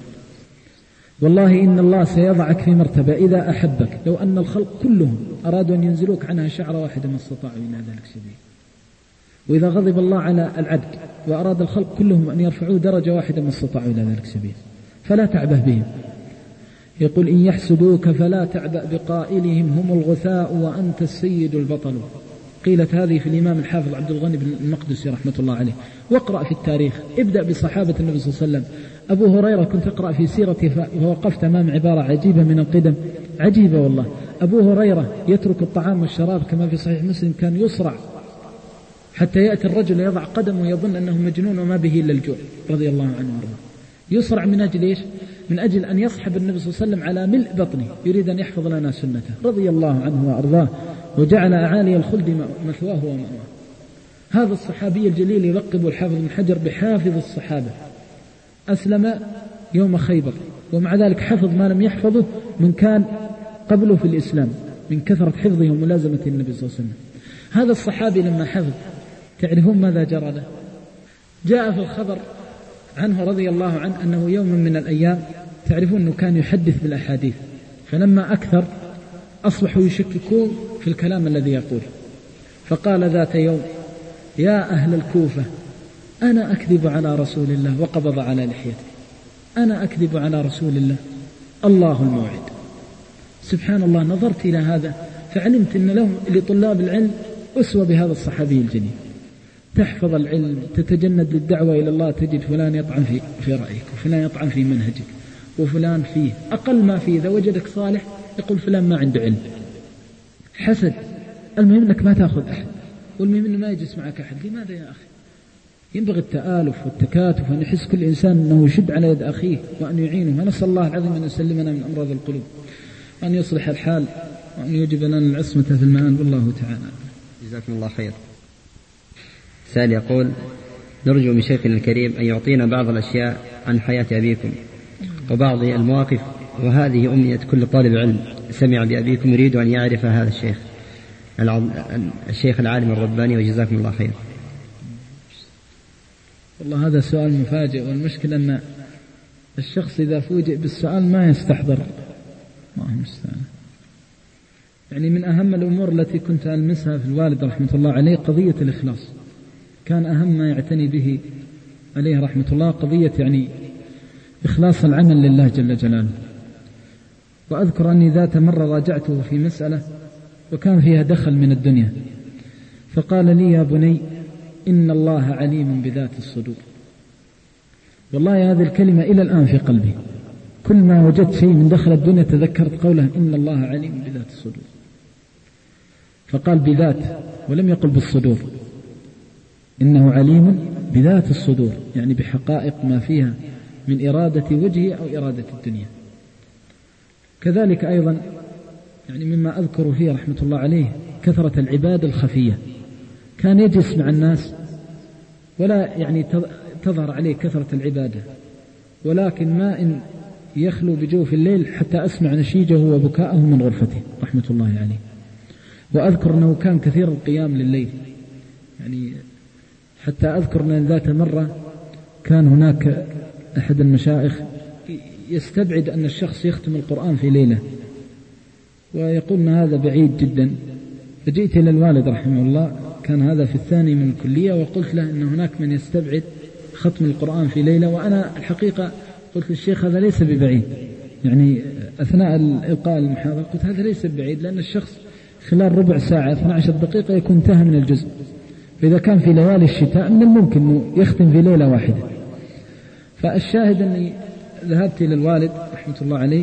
والله إن الله سيضعك في مرتبة إذا أحبك لو أن الخلق كلهم أرادوا أن ينزلوك عنها شعر واحدة ما استطاعوا إلى ذلك سبيل. وإذا غضب الله على العبد وأراد الخلق كلهم أن يرفعوه درجة واحدة ما استطاعوا إلى ذلك سبيل، فلا تعبه بهم. يقول إن يحسدوك فلا تعبأ بقائلهم هم الغثاء وأنت السيد البطل. قيلت هذه في الإمام الحافظ عبد الغني بن المقدسي رحمة الله عليه. واقرأ في التاريخ، ابدأ بصحابة النبي صلى الله عليه وسلم. أبو هريرة كنت أقرأ في سيرته فوقفت أمام عبارة عجيبة من القدم، عجيبة والله. أبو هريرة يترك الطعام والشراب كما في صحيح مسلم، كان يصرع حتى يأتي الرجل يضع قدمه ويظن أنه مجنون وما به إلا الجوع، رضي الله عنه وارضاه. يصرع من أجل إيش؟ من أجل أن يصحب النبي صلى الله عليه وسلم على ملء بطنه، يريد أن يحفظ لنا سنته، رضي الله عنه وأرضاه، وجعل أعالي الخلد مثواه ومأواه. هذا الصحابي الجليل يلقب الحافظ بن حجر بحافظ الصحابة. أسلم يوم خيبر، ومع ذلك حفظ ما لم يحفظه من كان قبله في الإسلام من كثرة حفظه وملازمة النبي صلى الله عليه وسلم. هذا الصحابي لما حفظ، تعرفون ماذا جرى له؟ جاء في الخبر عنه رضي الله عنه أنه يوم من الأيام، تعرفون أنه كان يحدث بالأحاديث، فلما أكثر أصبحوا يشككون في الكلام الذي يقول. فقال ذات يوم: يا أهل الكوفة أنا أكذب على رسول الله، وقبض على لحيته. أنا أكذب على رسول الله، الله الموعد. سبحان الله، نظرت إلى هذا فعلمت أن لهم لطلاب العلم أسوة بهذا الصحابي الجليل. تحفظ العلم، تتجند للدعوة إلى الله، تجد فلان يطعن في رأيك، وفلان يطعن في منهجك، وفلان فيه أقل ما فيه. إذا وجدك صالح يقول فلان ما عنده علم. حسد. المهم أنك ما تأخذ أحد، والمهم أنه ما يجلس معك أحد. لماذا يا أخي؟ ينبغي التآلف والتكاتف، وأن يحس كل إنسان أنه يشد على يد أخيه وأن يعينه. ونسأل الله العظيم أن يسلمنا من أمراض القلوب، وأن يصلح الحال، وأن يوجب لنا العصمة في المآل، والله تعالى. جزاكم الله خير. سائل يقول: نرجو من شيخنا الكريم أن يعطينا بعض الأشياء عن حياة أبيكم وبعض المواقف، وهذه أمنية كل طالب علم سمع بأبيكم يريد أن يعرف هذا الشيخ العالم الرباني، وجزاكم الله خير. والله هذا سؤال مفاجئ، والمشكلة أن الشخص إذا فوجئ بالسؤال ما يستحضر، ما هو مستعان. يعني من أهم الأمور التي كنت ألمسها في الوالد رحمة الله عليه قضية الإخلاص، كان أهم ما يعتني به عليه رحمة الله قضية يعني إخلاص العمل لله جل جلاله. وأذكر أني ذات مرة راجعته في مسألة وكان فيها دخل من الدنيا، فقال لي: يا بني إن الله عليم بذات الصدور. والله هذه الكلمة إلى الآن في قلبي، كل ما وجدت شيء من دخل الدنيا تذكرت قوله إن الله عليم بذات الصدور. فقال بذات ولم يقل بالصدور، إنه عليم بذات الصدور، يعني بحقائق ما فيها من إرادة وجهه أو إرادة الدنيا. كذلك أيضا يعني مما أذكر فيه رحمة الله عليه كثرة العبادة الخفية، كان يجلس مع الناس ولا يعني تظهر عليه كثرة العبادة، ولكن ما إن يخلو بجوف الليل حتى أسمع نشيجه وبكاءه من غرفته رحمة الله عليه. وأذكر أنه كان كثير القيام لليل، يعني حتى أذكر أن ذات مرة كان هناك أحد المشايخ يستبعد أن الشخص يختم القرآن في ليلة، ويقول أن هذا بعيد جدا. فجئت إلى الوالد رحمه الله، كان هذا في الثاني من الكلية، وقلت له أن هناك من يستبعد ختم القرآن في ليلة، وأنا الحقيقة قلت للشيخ هذا ليس ببعيد، يعني أثناء إلقاء المحاضرة قلت هذا ليس ببعيد، لأن الشخص خلال ربع ساعة 12 دقيقة يكون انتهى من الجزء، فإذا كان في ليالي الشتاء من الممكن أنه يختم في ليلة واحدة. فالشاهد أني ذهبت إلى الوالد رحمة الله عليه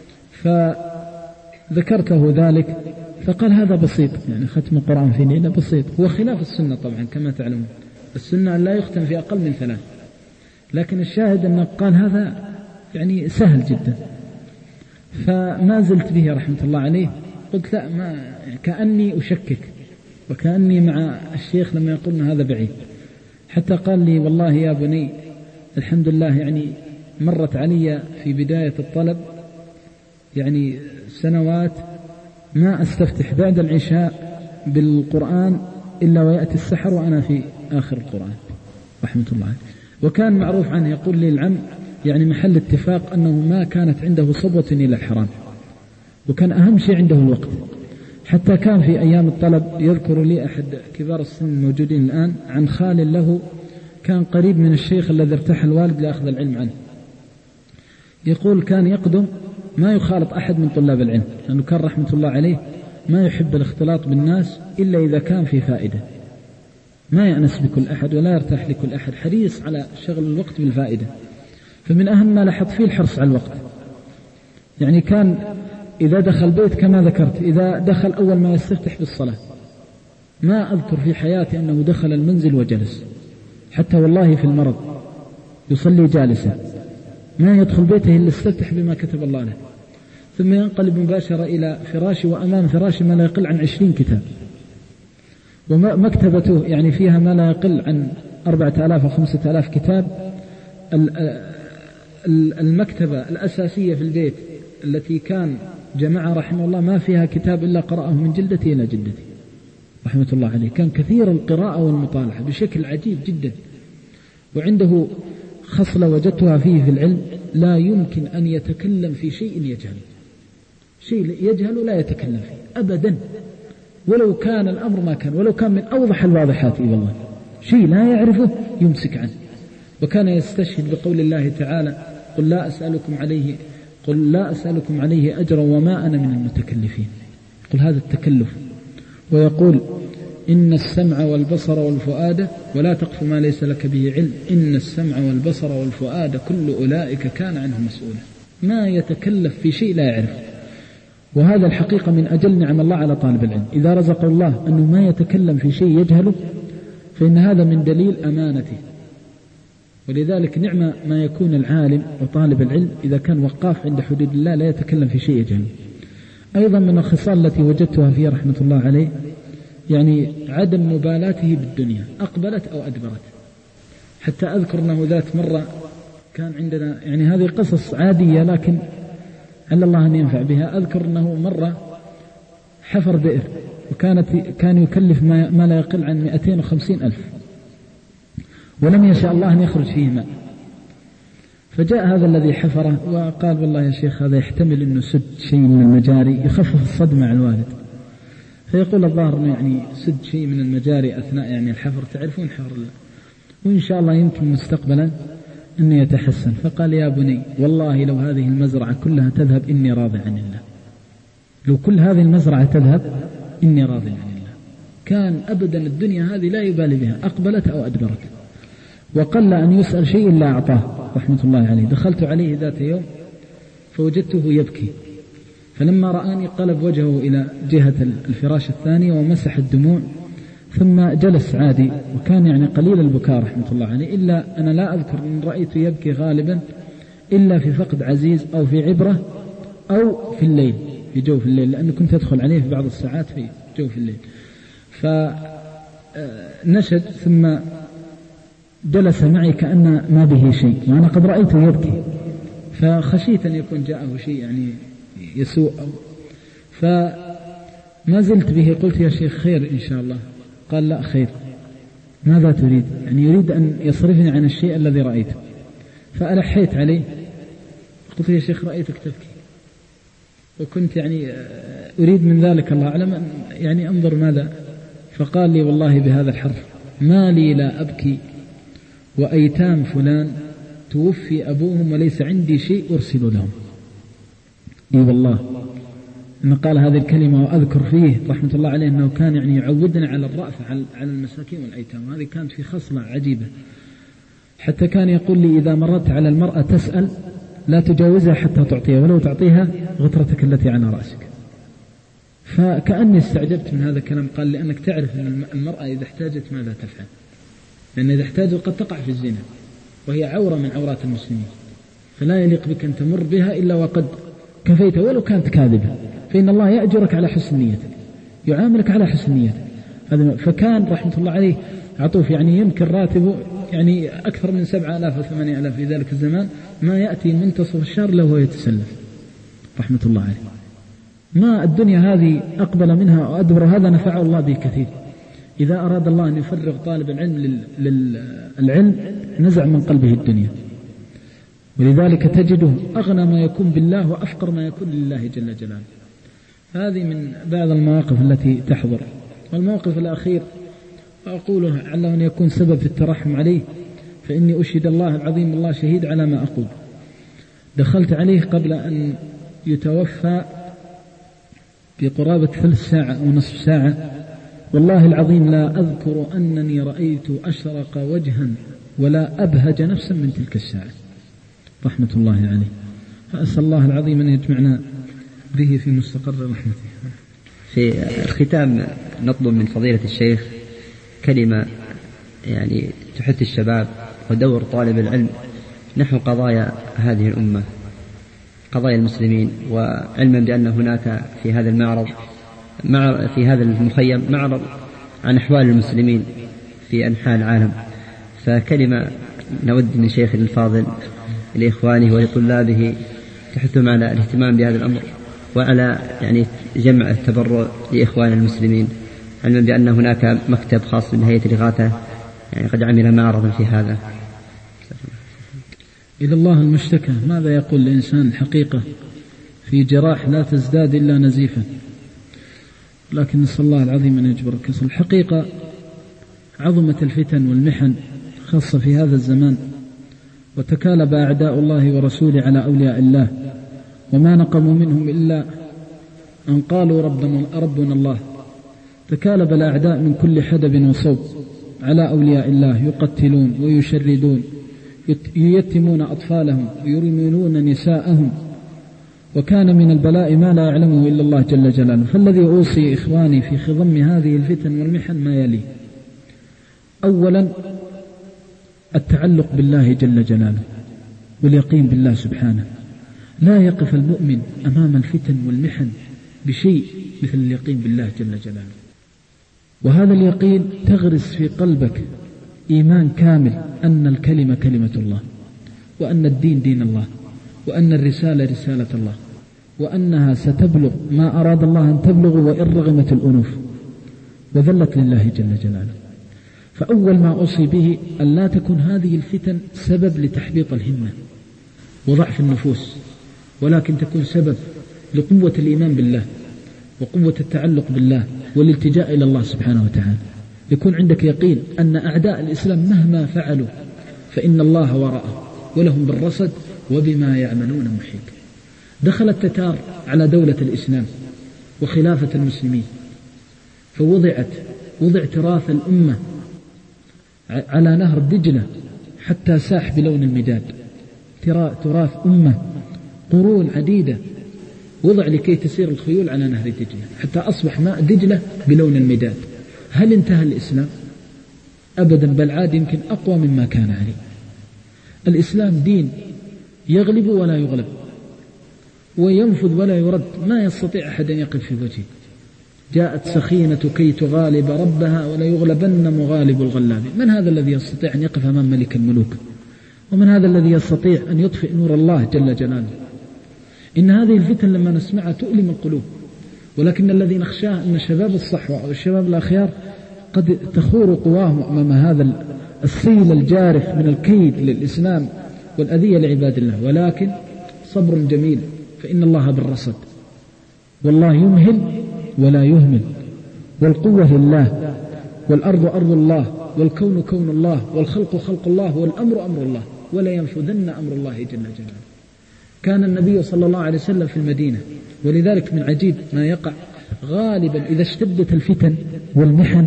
فذكرته ذلك، فقال هذا بسيط، يعني ختم القرآن في ليلة بسيط، هو خلاف السنة طبعا كما تعلمون، السنة أن لا يختم في أقل من 3، لكن الشاهد أنه قال هذا يعني سهل جدا. فما زلت به رحمة الله عليه، قلت لا، ما كأني أشكك وكأني مع الشيخ لما يقولنا هذا بعيد، حتى قال لي والله يا بني الحمد لله يعني مرت علي في بداية الطلب يعني سنوات ما أستفتح بعد العشاء بالقرآن إلا ويأتي السحر وأنا في آخر القرآن رحمة الله عليه. وكان معروف عنه يقول لي العم يعني محل اتفاق أنه ما كانت عنده صبوة إلى الحرام، وكان أهم شيء عنده الوقت. حتى كان في أيام الطلب يذكر لي أحد كبار السن الموجودين الآن عن خال له كان قريب من الشيخ الذي ارتحل الوالد لأخذ العلم عنه، يقول كان يقدم ما يخالط أحد من طلاب العلم، لأنه كان رحمة الله عليه ما يحب الاختلاط بالناس إلا إذا كان في فائدة، ما يأنس بكل أحد ولا يرتاح لكل أحد، حريص على شغل الوقت بالفائدة. فمن أهم ما لاحظت فيه الحرص على الوقت، يعني كان إذا دخل بيت كما ذكرت، إذا دخل أول ما يستفتح بالصلاة، ما أذكر في حياتي أنه دخل المنزل وجلس، حتى والله في المرض يصلي جالسا، ما يدخل بيته إلا استفتح بما كتب الله له، ثم ينقلب مباشرة إلى فراشي، وأمام فراشي ما لا يقل عن 20 كتاب، ومكتبته يعني فيها ما لا يقل عن 4000 أو 5000 كتاب. المكتبة الأساسية في البيت التي كان جمعها رحمه الله ما فيها كتاب إلا قرأه من جلدتي إلى جلدتي رحمة الله عليه، كان كثير القراءة والمطالعة بشكل عجيب جدا. وعنده خصلة وجدتها فيه في العلم، لا يمكن أن يتكلم في شيء يجهل، شيء يجهل لا يتكلم فيه أبدا، ولو كان الأمر ما كان، ولو كان من أوضح الواضحات والله، شيء لا يعرفه يمسك عنه. وكان يستشهد بقول الله تعالى قل لا أسألكم عليه أجرا وما أنا من المتكلفين، قل هذا التكلف. ويقول إن السمع والبصر والفؤاد ولا تقف ما ليس لك به علم إن السمع والبصر والفؤاد كل أولئك كان عنه مسؤولا، ما يتكلف في شيء لا يعرف. وهذا الحقيقة من أجل نعم الله على طالب العلم، إذا رزق الله أنه ما يتكلم في شيء يجهله فإن هذا من دليل أمانته. ولذلك نعم ما يكون العالم وطالب العلم إذا كان وقاف عند حدود الله لا يتكلم في شيء يجهله. أيضا من الخصال التي وجدتها فيه رحمة الله عليه يعني عدم مبالاته بالدنيا، أقبلت أو أدبرت. حتى أذكر أنه ذات مرة كان عندنا يعني هذه قصص عادية لكن على الله أن ينفع بها. أذكر أنه مرة حفر بئر كان يكلف ما لا يقل عن 250,000 ولم يشاء الله أن يخرج فيه ماء، فجاء هذا الذي حفره وقال والله يا شيخ هذا يحتمل أنه سد شيء من المجاري يخفف الصدمة على الوالد. فيقول الظاهر أنه يعني سد شيء من المجاري أثناء يعني الحفر، تعرفون حفر الله، وإن شاء الله يمكن مستقبلا أن يتحسن. فقال يا بني والله لو هذه المزرعة كلها تذهب إني راضي عن الله، لو كل هذه المزرعة تذهب إني راضي عن الله. كان أبدا الدنيا هذه لا يبالي بها، أقبلت أو أدبرت، وقل أن يسأل شيء إلا أعطاه رحمة الله عليه. دخلت عليه ذات يوم فوجدته يبكي، فلما رآني قلب وجهه إلى جهة الفراش الثانية ومسح الدموع ثم جلس عادي، وكان يعني قليل البكاء رحمة الله عليه، إلا أنا لا أذكر أن رأيته يبكي غالبا إلا في فقد عزيز أو في عبرة أو في الليل، في جوف الليل، لأنه كنت أدخل عليه في بعض الساعات في جوف الليل. فنشد ثم جلس معي كأن ما به شيء، وأنا قد رأيته يبكي، فخشيت أن يكون جاءه شيء يعني يسوء فما زلت به. قلت يا شيخ خير إن شاء الله؟ قال لا خير. ماذا تريد؟ يعني يريد أن يصرفني عن الشيء الذي رأيته. فألحيت عليه قلت يا شيخ رأيتك تبكي، وكنت يعني أريد من ذلك الله أعلم يعني أنظر ماذا. فقال لي والله بهذا الحرف ما لي لا أبكي وأيتام فلان توفي أبوهم وليس عندي شيء أرسل لهم. إي والله أنه قال هذه الكلمة، وأذكر فيه رحمة الله عليه أنه كان يعني يعودنا على الرأفة على المساكين والأيتام، وهذه كانت في خصلة عجيبة. حتى كان يقول لي إذا مرت على المرأة تسأل لا تجاوزها حتى تعطيها، ولو تعطيها غترتك التي على رأسك. فكأني استعجبت من هذا الكلام. قال لأنك تعرف أن المرأة إذا احتاجت ماذا تفعل، لأن إذا احتاجت قد تقع في الزنا، وهي عورة من عورات المسلمين، فلا يليق بك أن تمر بها إلا وقد كفيت ولو كانت كاذبة، فإن الله يأجرك على حسن نيتك، يعاملك على حسن نيتك. فكان رحمة الله عليه عطوف، يعني يمكن راتبه يعني أكثر من 7,000 و 8,000 في ذلك الزمان، ما يأتي منتصف الشهر له وهو يتسلف رحمة الله عليه. ما الدنيا هذه أقبل منها وأدبر، هذا نفعه الله به كثير. إذا أراد الله أن يفرغ طالب العلم للعلم نزع من قلبه الدنيا، ولذلك تجده أغنى ما يكون بالله وأفقر ما يكون لله جل جلاله. هذه من بعض المواقف التي تحضر. والموقف الأخير أقوله على أن يكون سبب في الترحم عليه، فإني أشهد الله العظيم الله شهيد على ما أقول. دخلت عليه قبل أن يتوفى بقرابة 3 ساعة ونصف ساعة، والله العظيم لا أذكر أنني رأيت أشرق وجها ولا أبهج نفسا من تلك الساعة رحمة الله عليه. فأسأل الله العظيم أن يجمعنا به في مستقر رحمته. في الختام نطلب من فضيلة الشيخ كلمة يعني تحث الشباب ودور طالب العلم نحو قضايا هذه الأمة، قضايا المسلمين، وعلما بأن هناك في هذا المعرض في هذا المخيم معرض عن أحوال المسلمين في أنحاء العالم. فكلمة نود من شيخ الفاضل لإخوانه ولطلابه تحثهم على الاهتمام بهذا الأمر، وعلى يعني جمع التبرع لإخوان المسلمين، علما بأن هناك مكتب خاص بهيئة الإغاثة يعني قد عمل معرضا في هذا. إلى الله المشتكى. ماذا يقول الإنسان؟ الحقيقة في جراح لا تزداد إلا نزيفا، لكن نسأل الله العظيم أن يجبر الكسر. الحقيقة عظمت الفتن والمحن خاصة في هذا الزمان، وتكالب أعداء الله ورسوله على أولياء الله، وما نقموا منهم إلا أن قالوا ربنا الله. تكالب الأعداء من كل حدب وصوب على أولياء الله، يقتلون ويشردون، ييتمون أطفالهم ويرملون نساءهم، وكان من البلاء ما لا يعلمه إلا الله جل جلاله. فالذي أوصي إخواني في خضم هذه الفتن والمحن ما يلي: أولا التعلق بالله جل جلاله واليقين بالله سبحانه. لا يقف المؤمن أمام الفتن والمحن بشيء مثل اليقين بالله جل جلاله، وهذا اليقين تغرس في قلبك إيمان كامل أن الكلمة كلمة الله، وأن الدين دين الله، وأن الرسالة رسالة الله، وأنها ستبلغ ما أراد الله أن تبلغ وإن رغمت الأنوف وذلت لله جل جلاله. فأول ما أوصي به أن لا تكون هذه الفتن سبب لتحبيط الهمة، وضعف النفوس، ولكن تكون سبب لقوة الإيمان بالله وقوة التعلق بالله والالتجاء إلى الله سبحانه وتعالى. يكون عندك يقين أن أعداء الإسلام مهما فعلوا فإن الله وراءه ولهم بالرصد وبما يعملون محيط. دخل التتار على دولة الإسلام وخلافة المسلمين، فوضع تراث الأمة على نهر دجلة حتى ساح بلون المداد. تراث أمة قرون عديدة وضع لكي تسير الخيول على نهر دجلة حتى أصبح ماء دجلة بلون المداد. هل انتهى الإسلام؟ أبدا، بل عاد يمكن أقوى مما كان عليه. الإسلام دين يغلب ولا يغلب وينفذ ولا يرد، ما يستطيع أحد أن يقف في وجهه. جاءت سخينة كي تغالب ربها ولا يغلبن مغالب الغلاب. من هذا الذي يستطيع أن يقف أمام ملك الملوك؟ ومن هذا الذي يستطيع أن يطفئ نور الله جل جلاله؟ إن هذه الفتن لما نسمعها تؤلم القلوب، ولكن الذي نخشاه أن شباب الصحوة أو الشباب الأخيار قد تخور قواهم أمام هذا السيل الجارف من الكيد للإسلام والأذية لعباد الله. ولكن صبر جميل، فإن الله بالرصد، والله يمهل ولا يهمل، والقوة لله، والأرض أرض الله، والكون كون الله، والخلق خلق الله، والأمر أمر الله، ولا ينفذن أمر الله جل جلاله. كان النبي صلى الله عليه وسلم في المدينة، ولذلك من عجيب ما يقع غالبا إذا اشتدت الفتن والمحن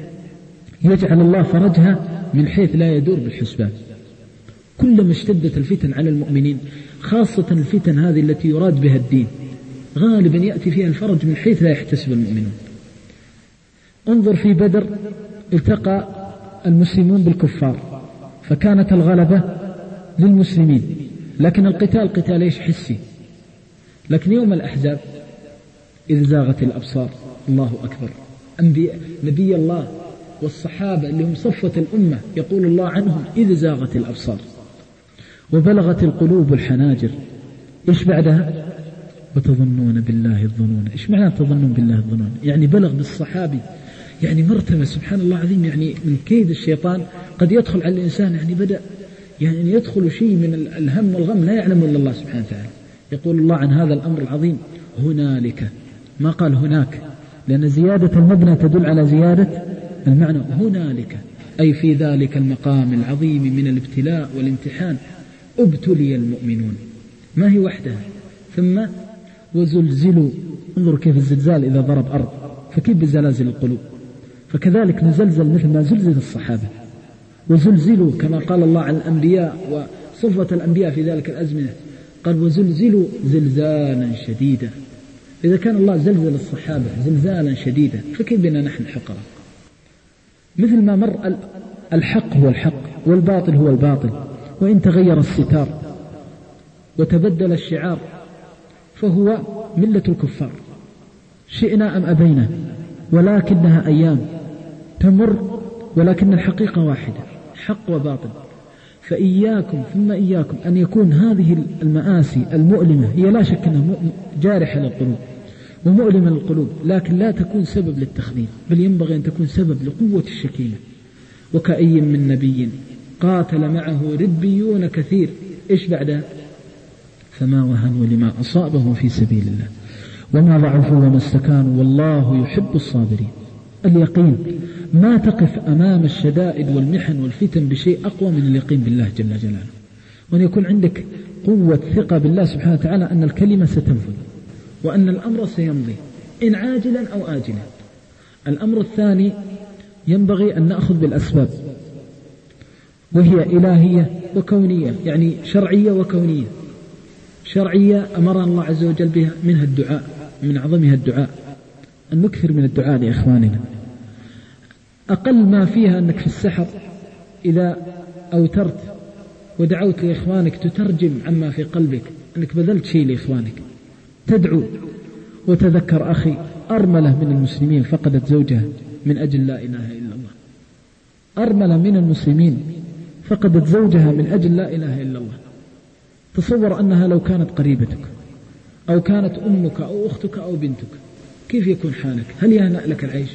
يجعل الله فرجها من حيث لا يدور بالحسبان. كلما اشتدت الفتن على المؤمنين، خاصة الفتن هذه التي يراد بها الدين، غالبا يأتي فيها الفرج من حيث لا يحتسب المؤمنون. انظر في بدر التقى المسلمون بالكفار فكانت الغلبة للمسلمين، لكن القتال قتال ايش؟ حسي. لكن يوم الأحزاب إذ زاغت الأبصار، الله أكبر، نبي الله والصحابة اللي هم صفوة الأمة يقول الله عنهم إذ زاغت الأبصار وبلغت القلوب الحناجر. إيش بعدها؟ وتظنون بالله الظنون. إيش معنى تظنون بالله الظنون؟ يعني بلغ بالصحابي يعني مرتبة سبحان الله عظيم، يعني من كيد الشيطان قد يدخل على الإنسان، يعني بدأ يعني يدخل شيء من الهم والغم لا يعلم إلا الله سبحانه وتعالى. يقول الله عن هذا الأمر العظيم هنالك، ما قال هناك، لأن زيادة المبنى تدل على زيادة المعنى. هنالك أي في ذلك المقام العظيم من الابتلاء والامتحان ابتلي المؤمنون، ما هي وحدها. ثم وزلزلوا، انظر كيف الزلزال إذا ضرب أرض، فكيف بزلازل القلوب؟ فكذلك نزلزل مثل ما زلزل الصحابة. وزلزلوا كما قال الله عن الأنبياء وصفوة الأنبياء في ذلك الأزمنة، قال وزلزلوا زلزالا شديدا. إذا كان الله زلزل الصحابة زلزالا شديدا فكيف بنا نحن حقرا؟ مثل ما مر الحق هو الحق والباطل هو الباطل، وإن تغير الستار وتبدل الشعار فهو ملة الكفار، شئنا أم أبينا، ولكنها أيام تمر، ولكن الحقيقة واحدة، حق وباطل. فإياكم ثم إياكم أن يكون هذه المآسي المؤلمة، هي لا شك أنها جارحة للقلوب ومؤلمة للقلوب، لكن لا تكون سبب للتخذيل، بل ينبغي أن تكون سبب لقوة الشكيمة. وكأي من نبي قاتل معه ربيون كثير، إيش بعدها؟ فما وهنوا لما أصابهم في سبيل الله وما ضعفوا وما استكانوا والله يحب الصابرين. اليقين، ما تقف أمام الشدائد والمحن والفتن بشيء أقوى من اليقين بالله جل جلاله، وأن يكون عندك قوة ثقة بالله سبحانه وتعالى أن الكلمة ستنفذ وأن الأمر سيمضي إن عاجلا أو آجلا. الأمر الثاني ينبغي أن نأخذ بالأسباب، وهي إلهية وكونية، يعني شرعية وكونية. شرعية أمرنا الله عز وجل بها، منها الدعاء، من أعظمها الدعاء، أن نكثر من الدعاء لإخواننا. أقل ما فيها أنك في السحر إذا أوترت ودعوت لإخوانك تترجم عما في قلبك، أنك بذلت شيء لإخوانك، تدعو. وتذكر أخي أرملة من المسلمين فقدت زوجها من أجل لا إله إلا الله، أرملة من المسلمين فقدت زوجها من أجل لا إله إلا الله. تصور أنها لو كانت قريبتك أو كانت أمك أو أختك أو بنتك، كيف يكون حالك؟ هل يهنأ لك العيش؟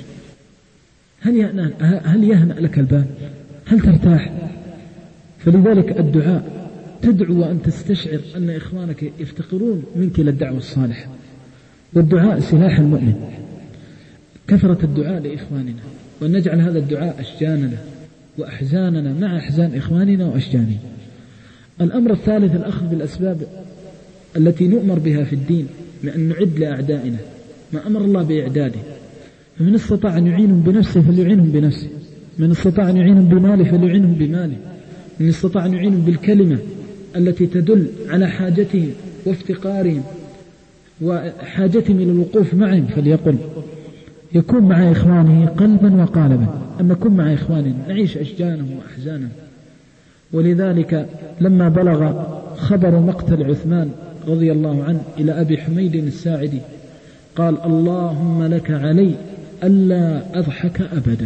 هل يهنأ لك البال؟ هل ترتاح؟ فلذلك الدعاء تدعو وأن تستشعر أن إخوانك يفتقرون منك إلى الدعوة الصالحة. والدعاء سلاح المؤمن. كثرة الدعاء لإخواننا، وأن نجعل هذا الدعاء أشجاننا وأحزاننا مع أحزان إخواننا وأشجاننا. الأمر الثالث الأخذ بالأسباب التي نؤمر بها في الدين، بأن نعد لأعدائنا ما أمر الله بإعداده. فمن استطاع أن يعينهم بنفسه فليعينهم بنفسه، من استطاع أن يعينهم بماله فليعينهم بماله، من استطاع أن يعينهم بالكلمة التي تدل على حاجتهم وافتقارهم وحاجتهم إلى الوقوف معهم فليقل. يكون مع إخوانه قلبا وقالبا، أن نكون مع إخواننا نعيش أشجانهم وأحزانهم. ولذلك لما بلغ خبر مقتل عثمان رضي الله عنه إلى أبي حميد الساعدي قال: اللهم لك علي ألا أضحك أبدا،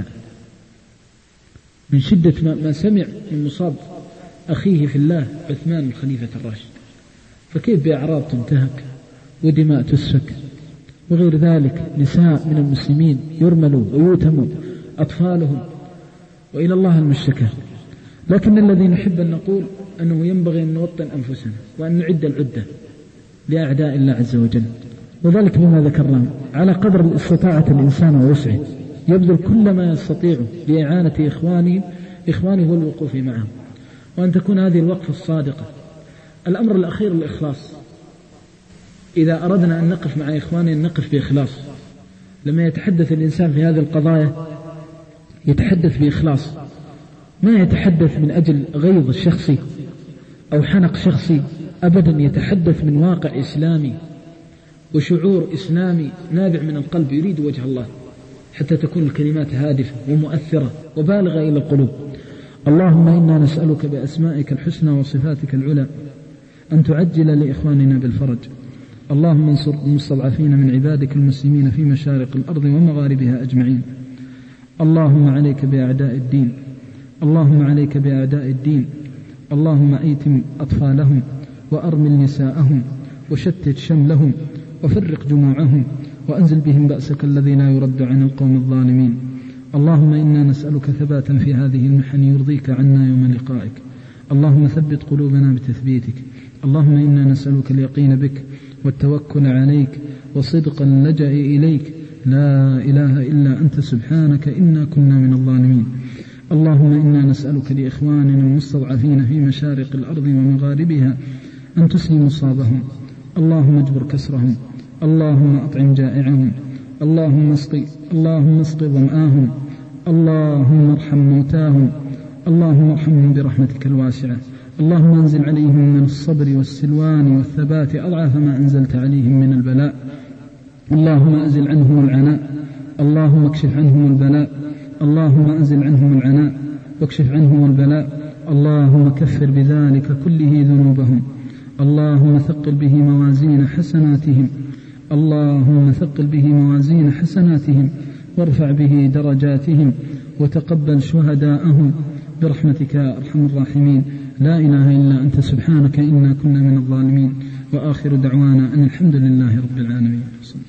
من شدة ما سمع من مصاب أخيه في الله عثمان الخليفة الراشد. فكيف بأعراض تنتهك ودماء تسفك وغير ذلك، نساء من المسلمين يرملوا ويوتموا أطفالهم، وإلى الله المشتكى. لكن الذي نحب أن نقول أنه ينبغي أن نوطن أنفسنا وأن نعد العدة لأعداء الله عز وجل، وذلك بما ذكرنا على قدر الاستطاعة الإنسان ووسعه يبذل كل ما يستطيع لإعانة إخوانه والوقوف معهم، وأن تكون هذه الوقفة الصادقة. الأمر الأخير الإخلاص. إذا أردنا أن نقف مع إخواننا نقف بإخلاص. لما يتحدث الإنسان في هذه القضايا يتحدث بإخلاص، ما يتحدث من أجل غيظ شخصي أو حنق شخصي، أبدا يتحدث من واقع إسلامي وشعور إسلامي نابع من القلب يريد وجه الله، حتى تكون الكلمات هادفة ومؤثرة وبالغة إلى القلوب. اللهم إنا نسألك بأسمائك الحسنى وصفاتك العلى أن تعجل لإخواننا بالفرج. اللهم انصر المستضعفين من عبادك المسلمين في مشارق الأرض ومغاربها أجمعين. اللهم عليك بأعداء الدين، اللهم عليك بأعداء الدين. اللهم أيتم أطفالهم وأرمل نساءهم وشتت شملهم وفرق جموعهم وأنزل بهم بأسك الذي لا يرد عن القوم الظالمين. اللهم إنا نسألك ثباتا في هذه المحن يرضيك عنا يوم لقائك. اللهم ثبت قلوبنا بتثبيتك. اللهم إنا نسألك اليقين بك والتوكل عليك وصدق اللجأ إليك، لا إله إلا أنت سبحانك إنا كنا من الظالمين. اللهم إنا نسألك لإخواننا المستضعفين في مشارق الأرض ومغاربها أن تسلم مصابهم، اللهم اجبر كسرهم، اللهم أطعم جائعهم، اللهم اسق ظمآهم، اللهم ارحم موتاهم، اللهم ارحمهم برحمتك الواسعة. اللهم انزل عليهم من الصبر والسلوان والثبات أضعاف ما أنزلت عليهم من البلاء. اللهم أزل عنهم العناء، اللهم اكشف عنهم البلاء، اللهم أنزل عنهم العناء واكشف عنهم البلاء. اللهم كفر بذلك كله ذنوبهم، اللهم ثقل به موازين حسناتهم، اللهم ثقل به موازين حسناتهم وارفع به درجاتهم وتقبل شهداءهم برحمتك يا أرحم الراحمين. لا إله إلا أنت سبحانك إنا كنا من الظالمين. وآخر دعوانا أن الحمد لله رب العالمين.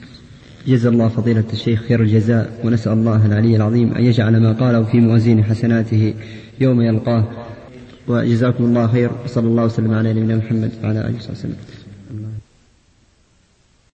جزا الله فضيلة الشيخ خير الجزاء، ونسأل الله العلي العظيم أن يجعل ما قاله في موازين حسناته يوم يلقاه. وجزاكم الله خير، وصلى الله وسلم على نبينا محمد وعلى آله وصحبه وسلم.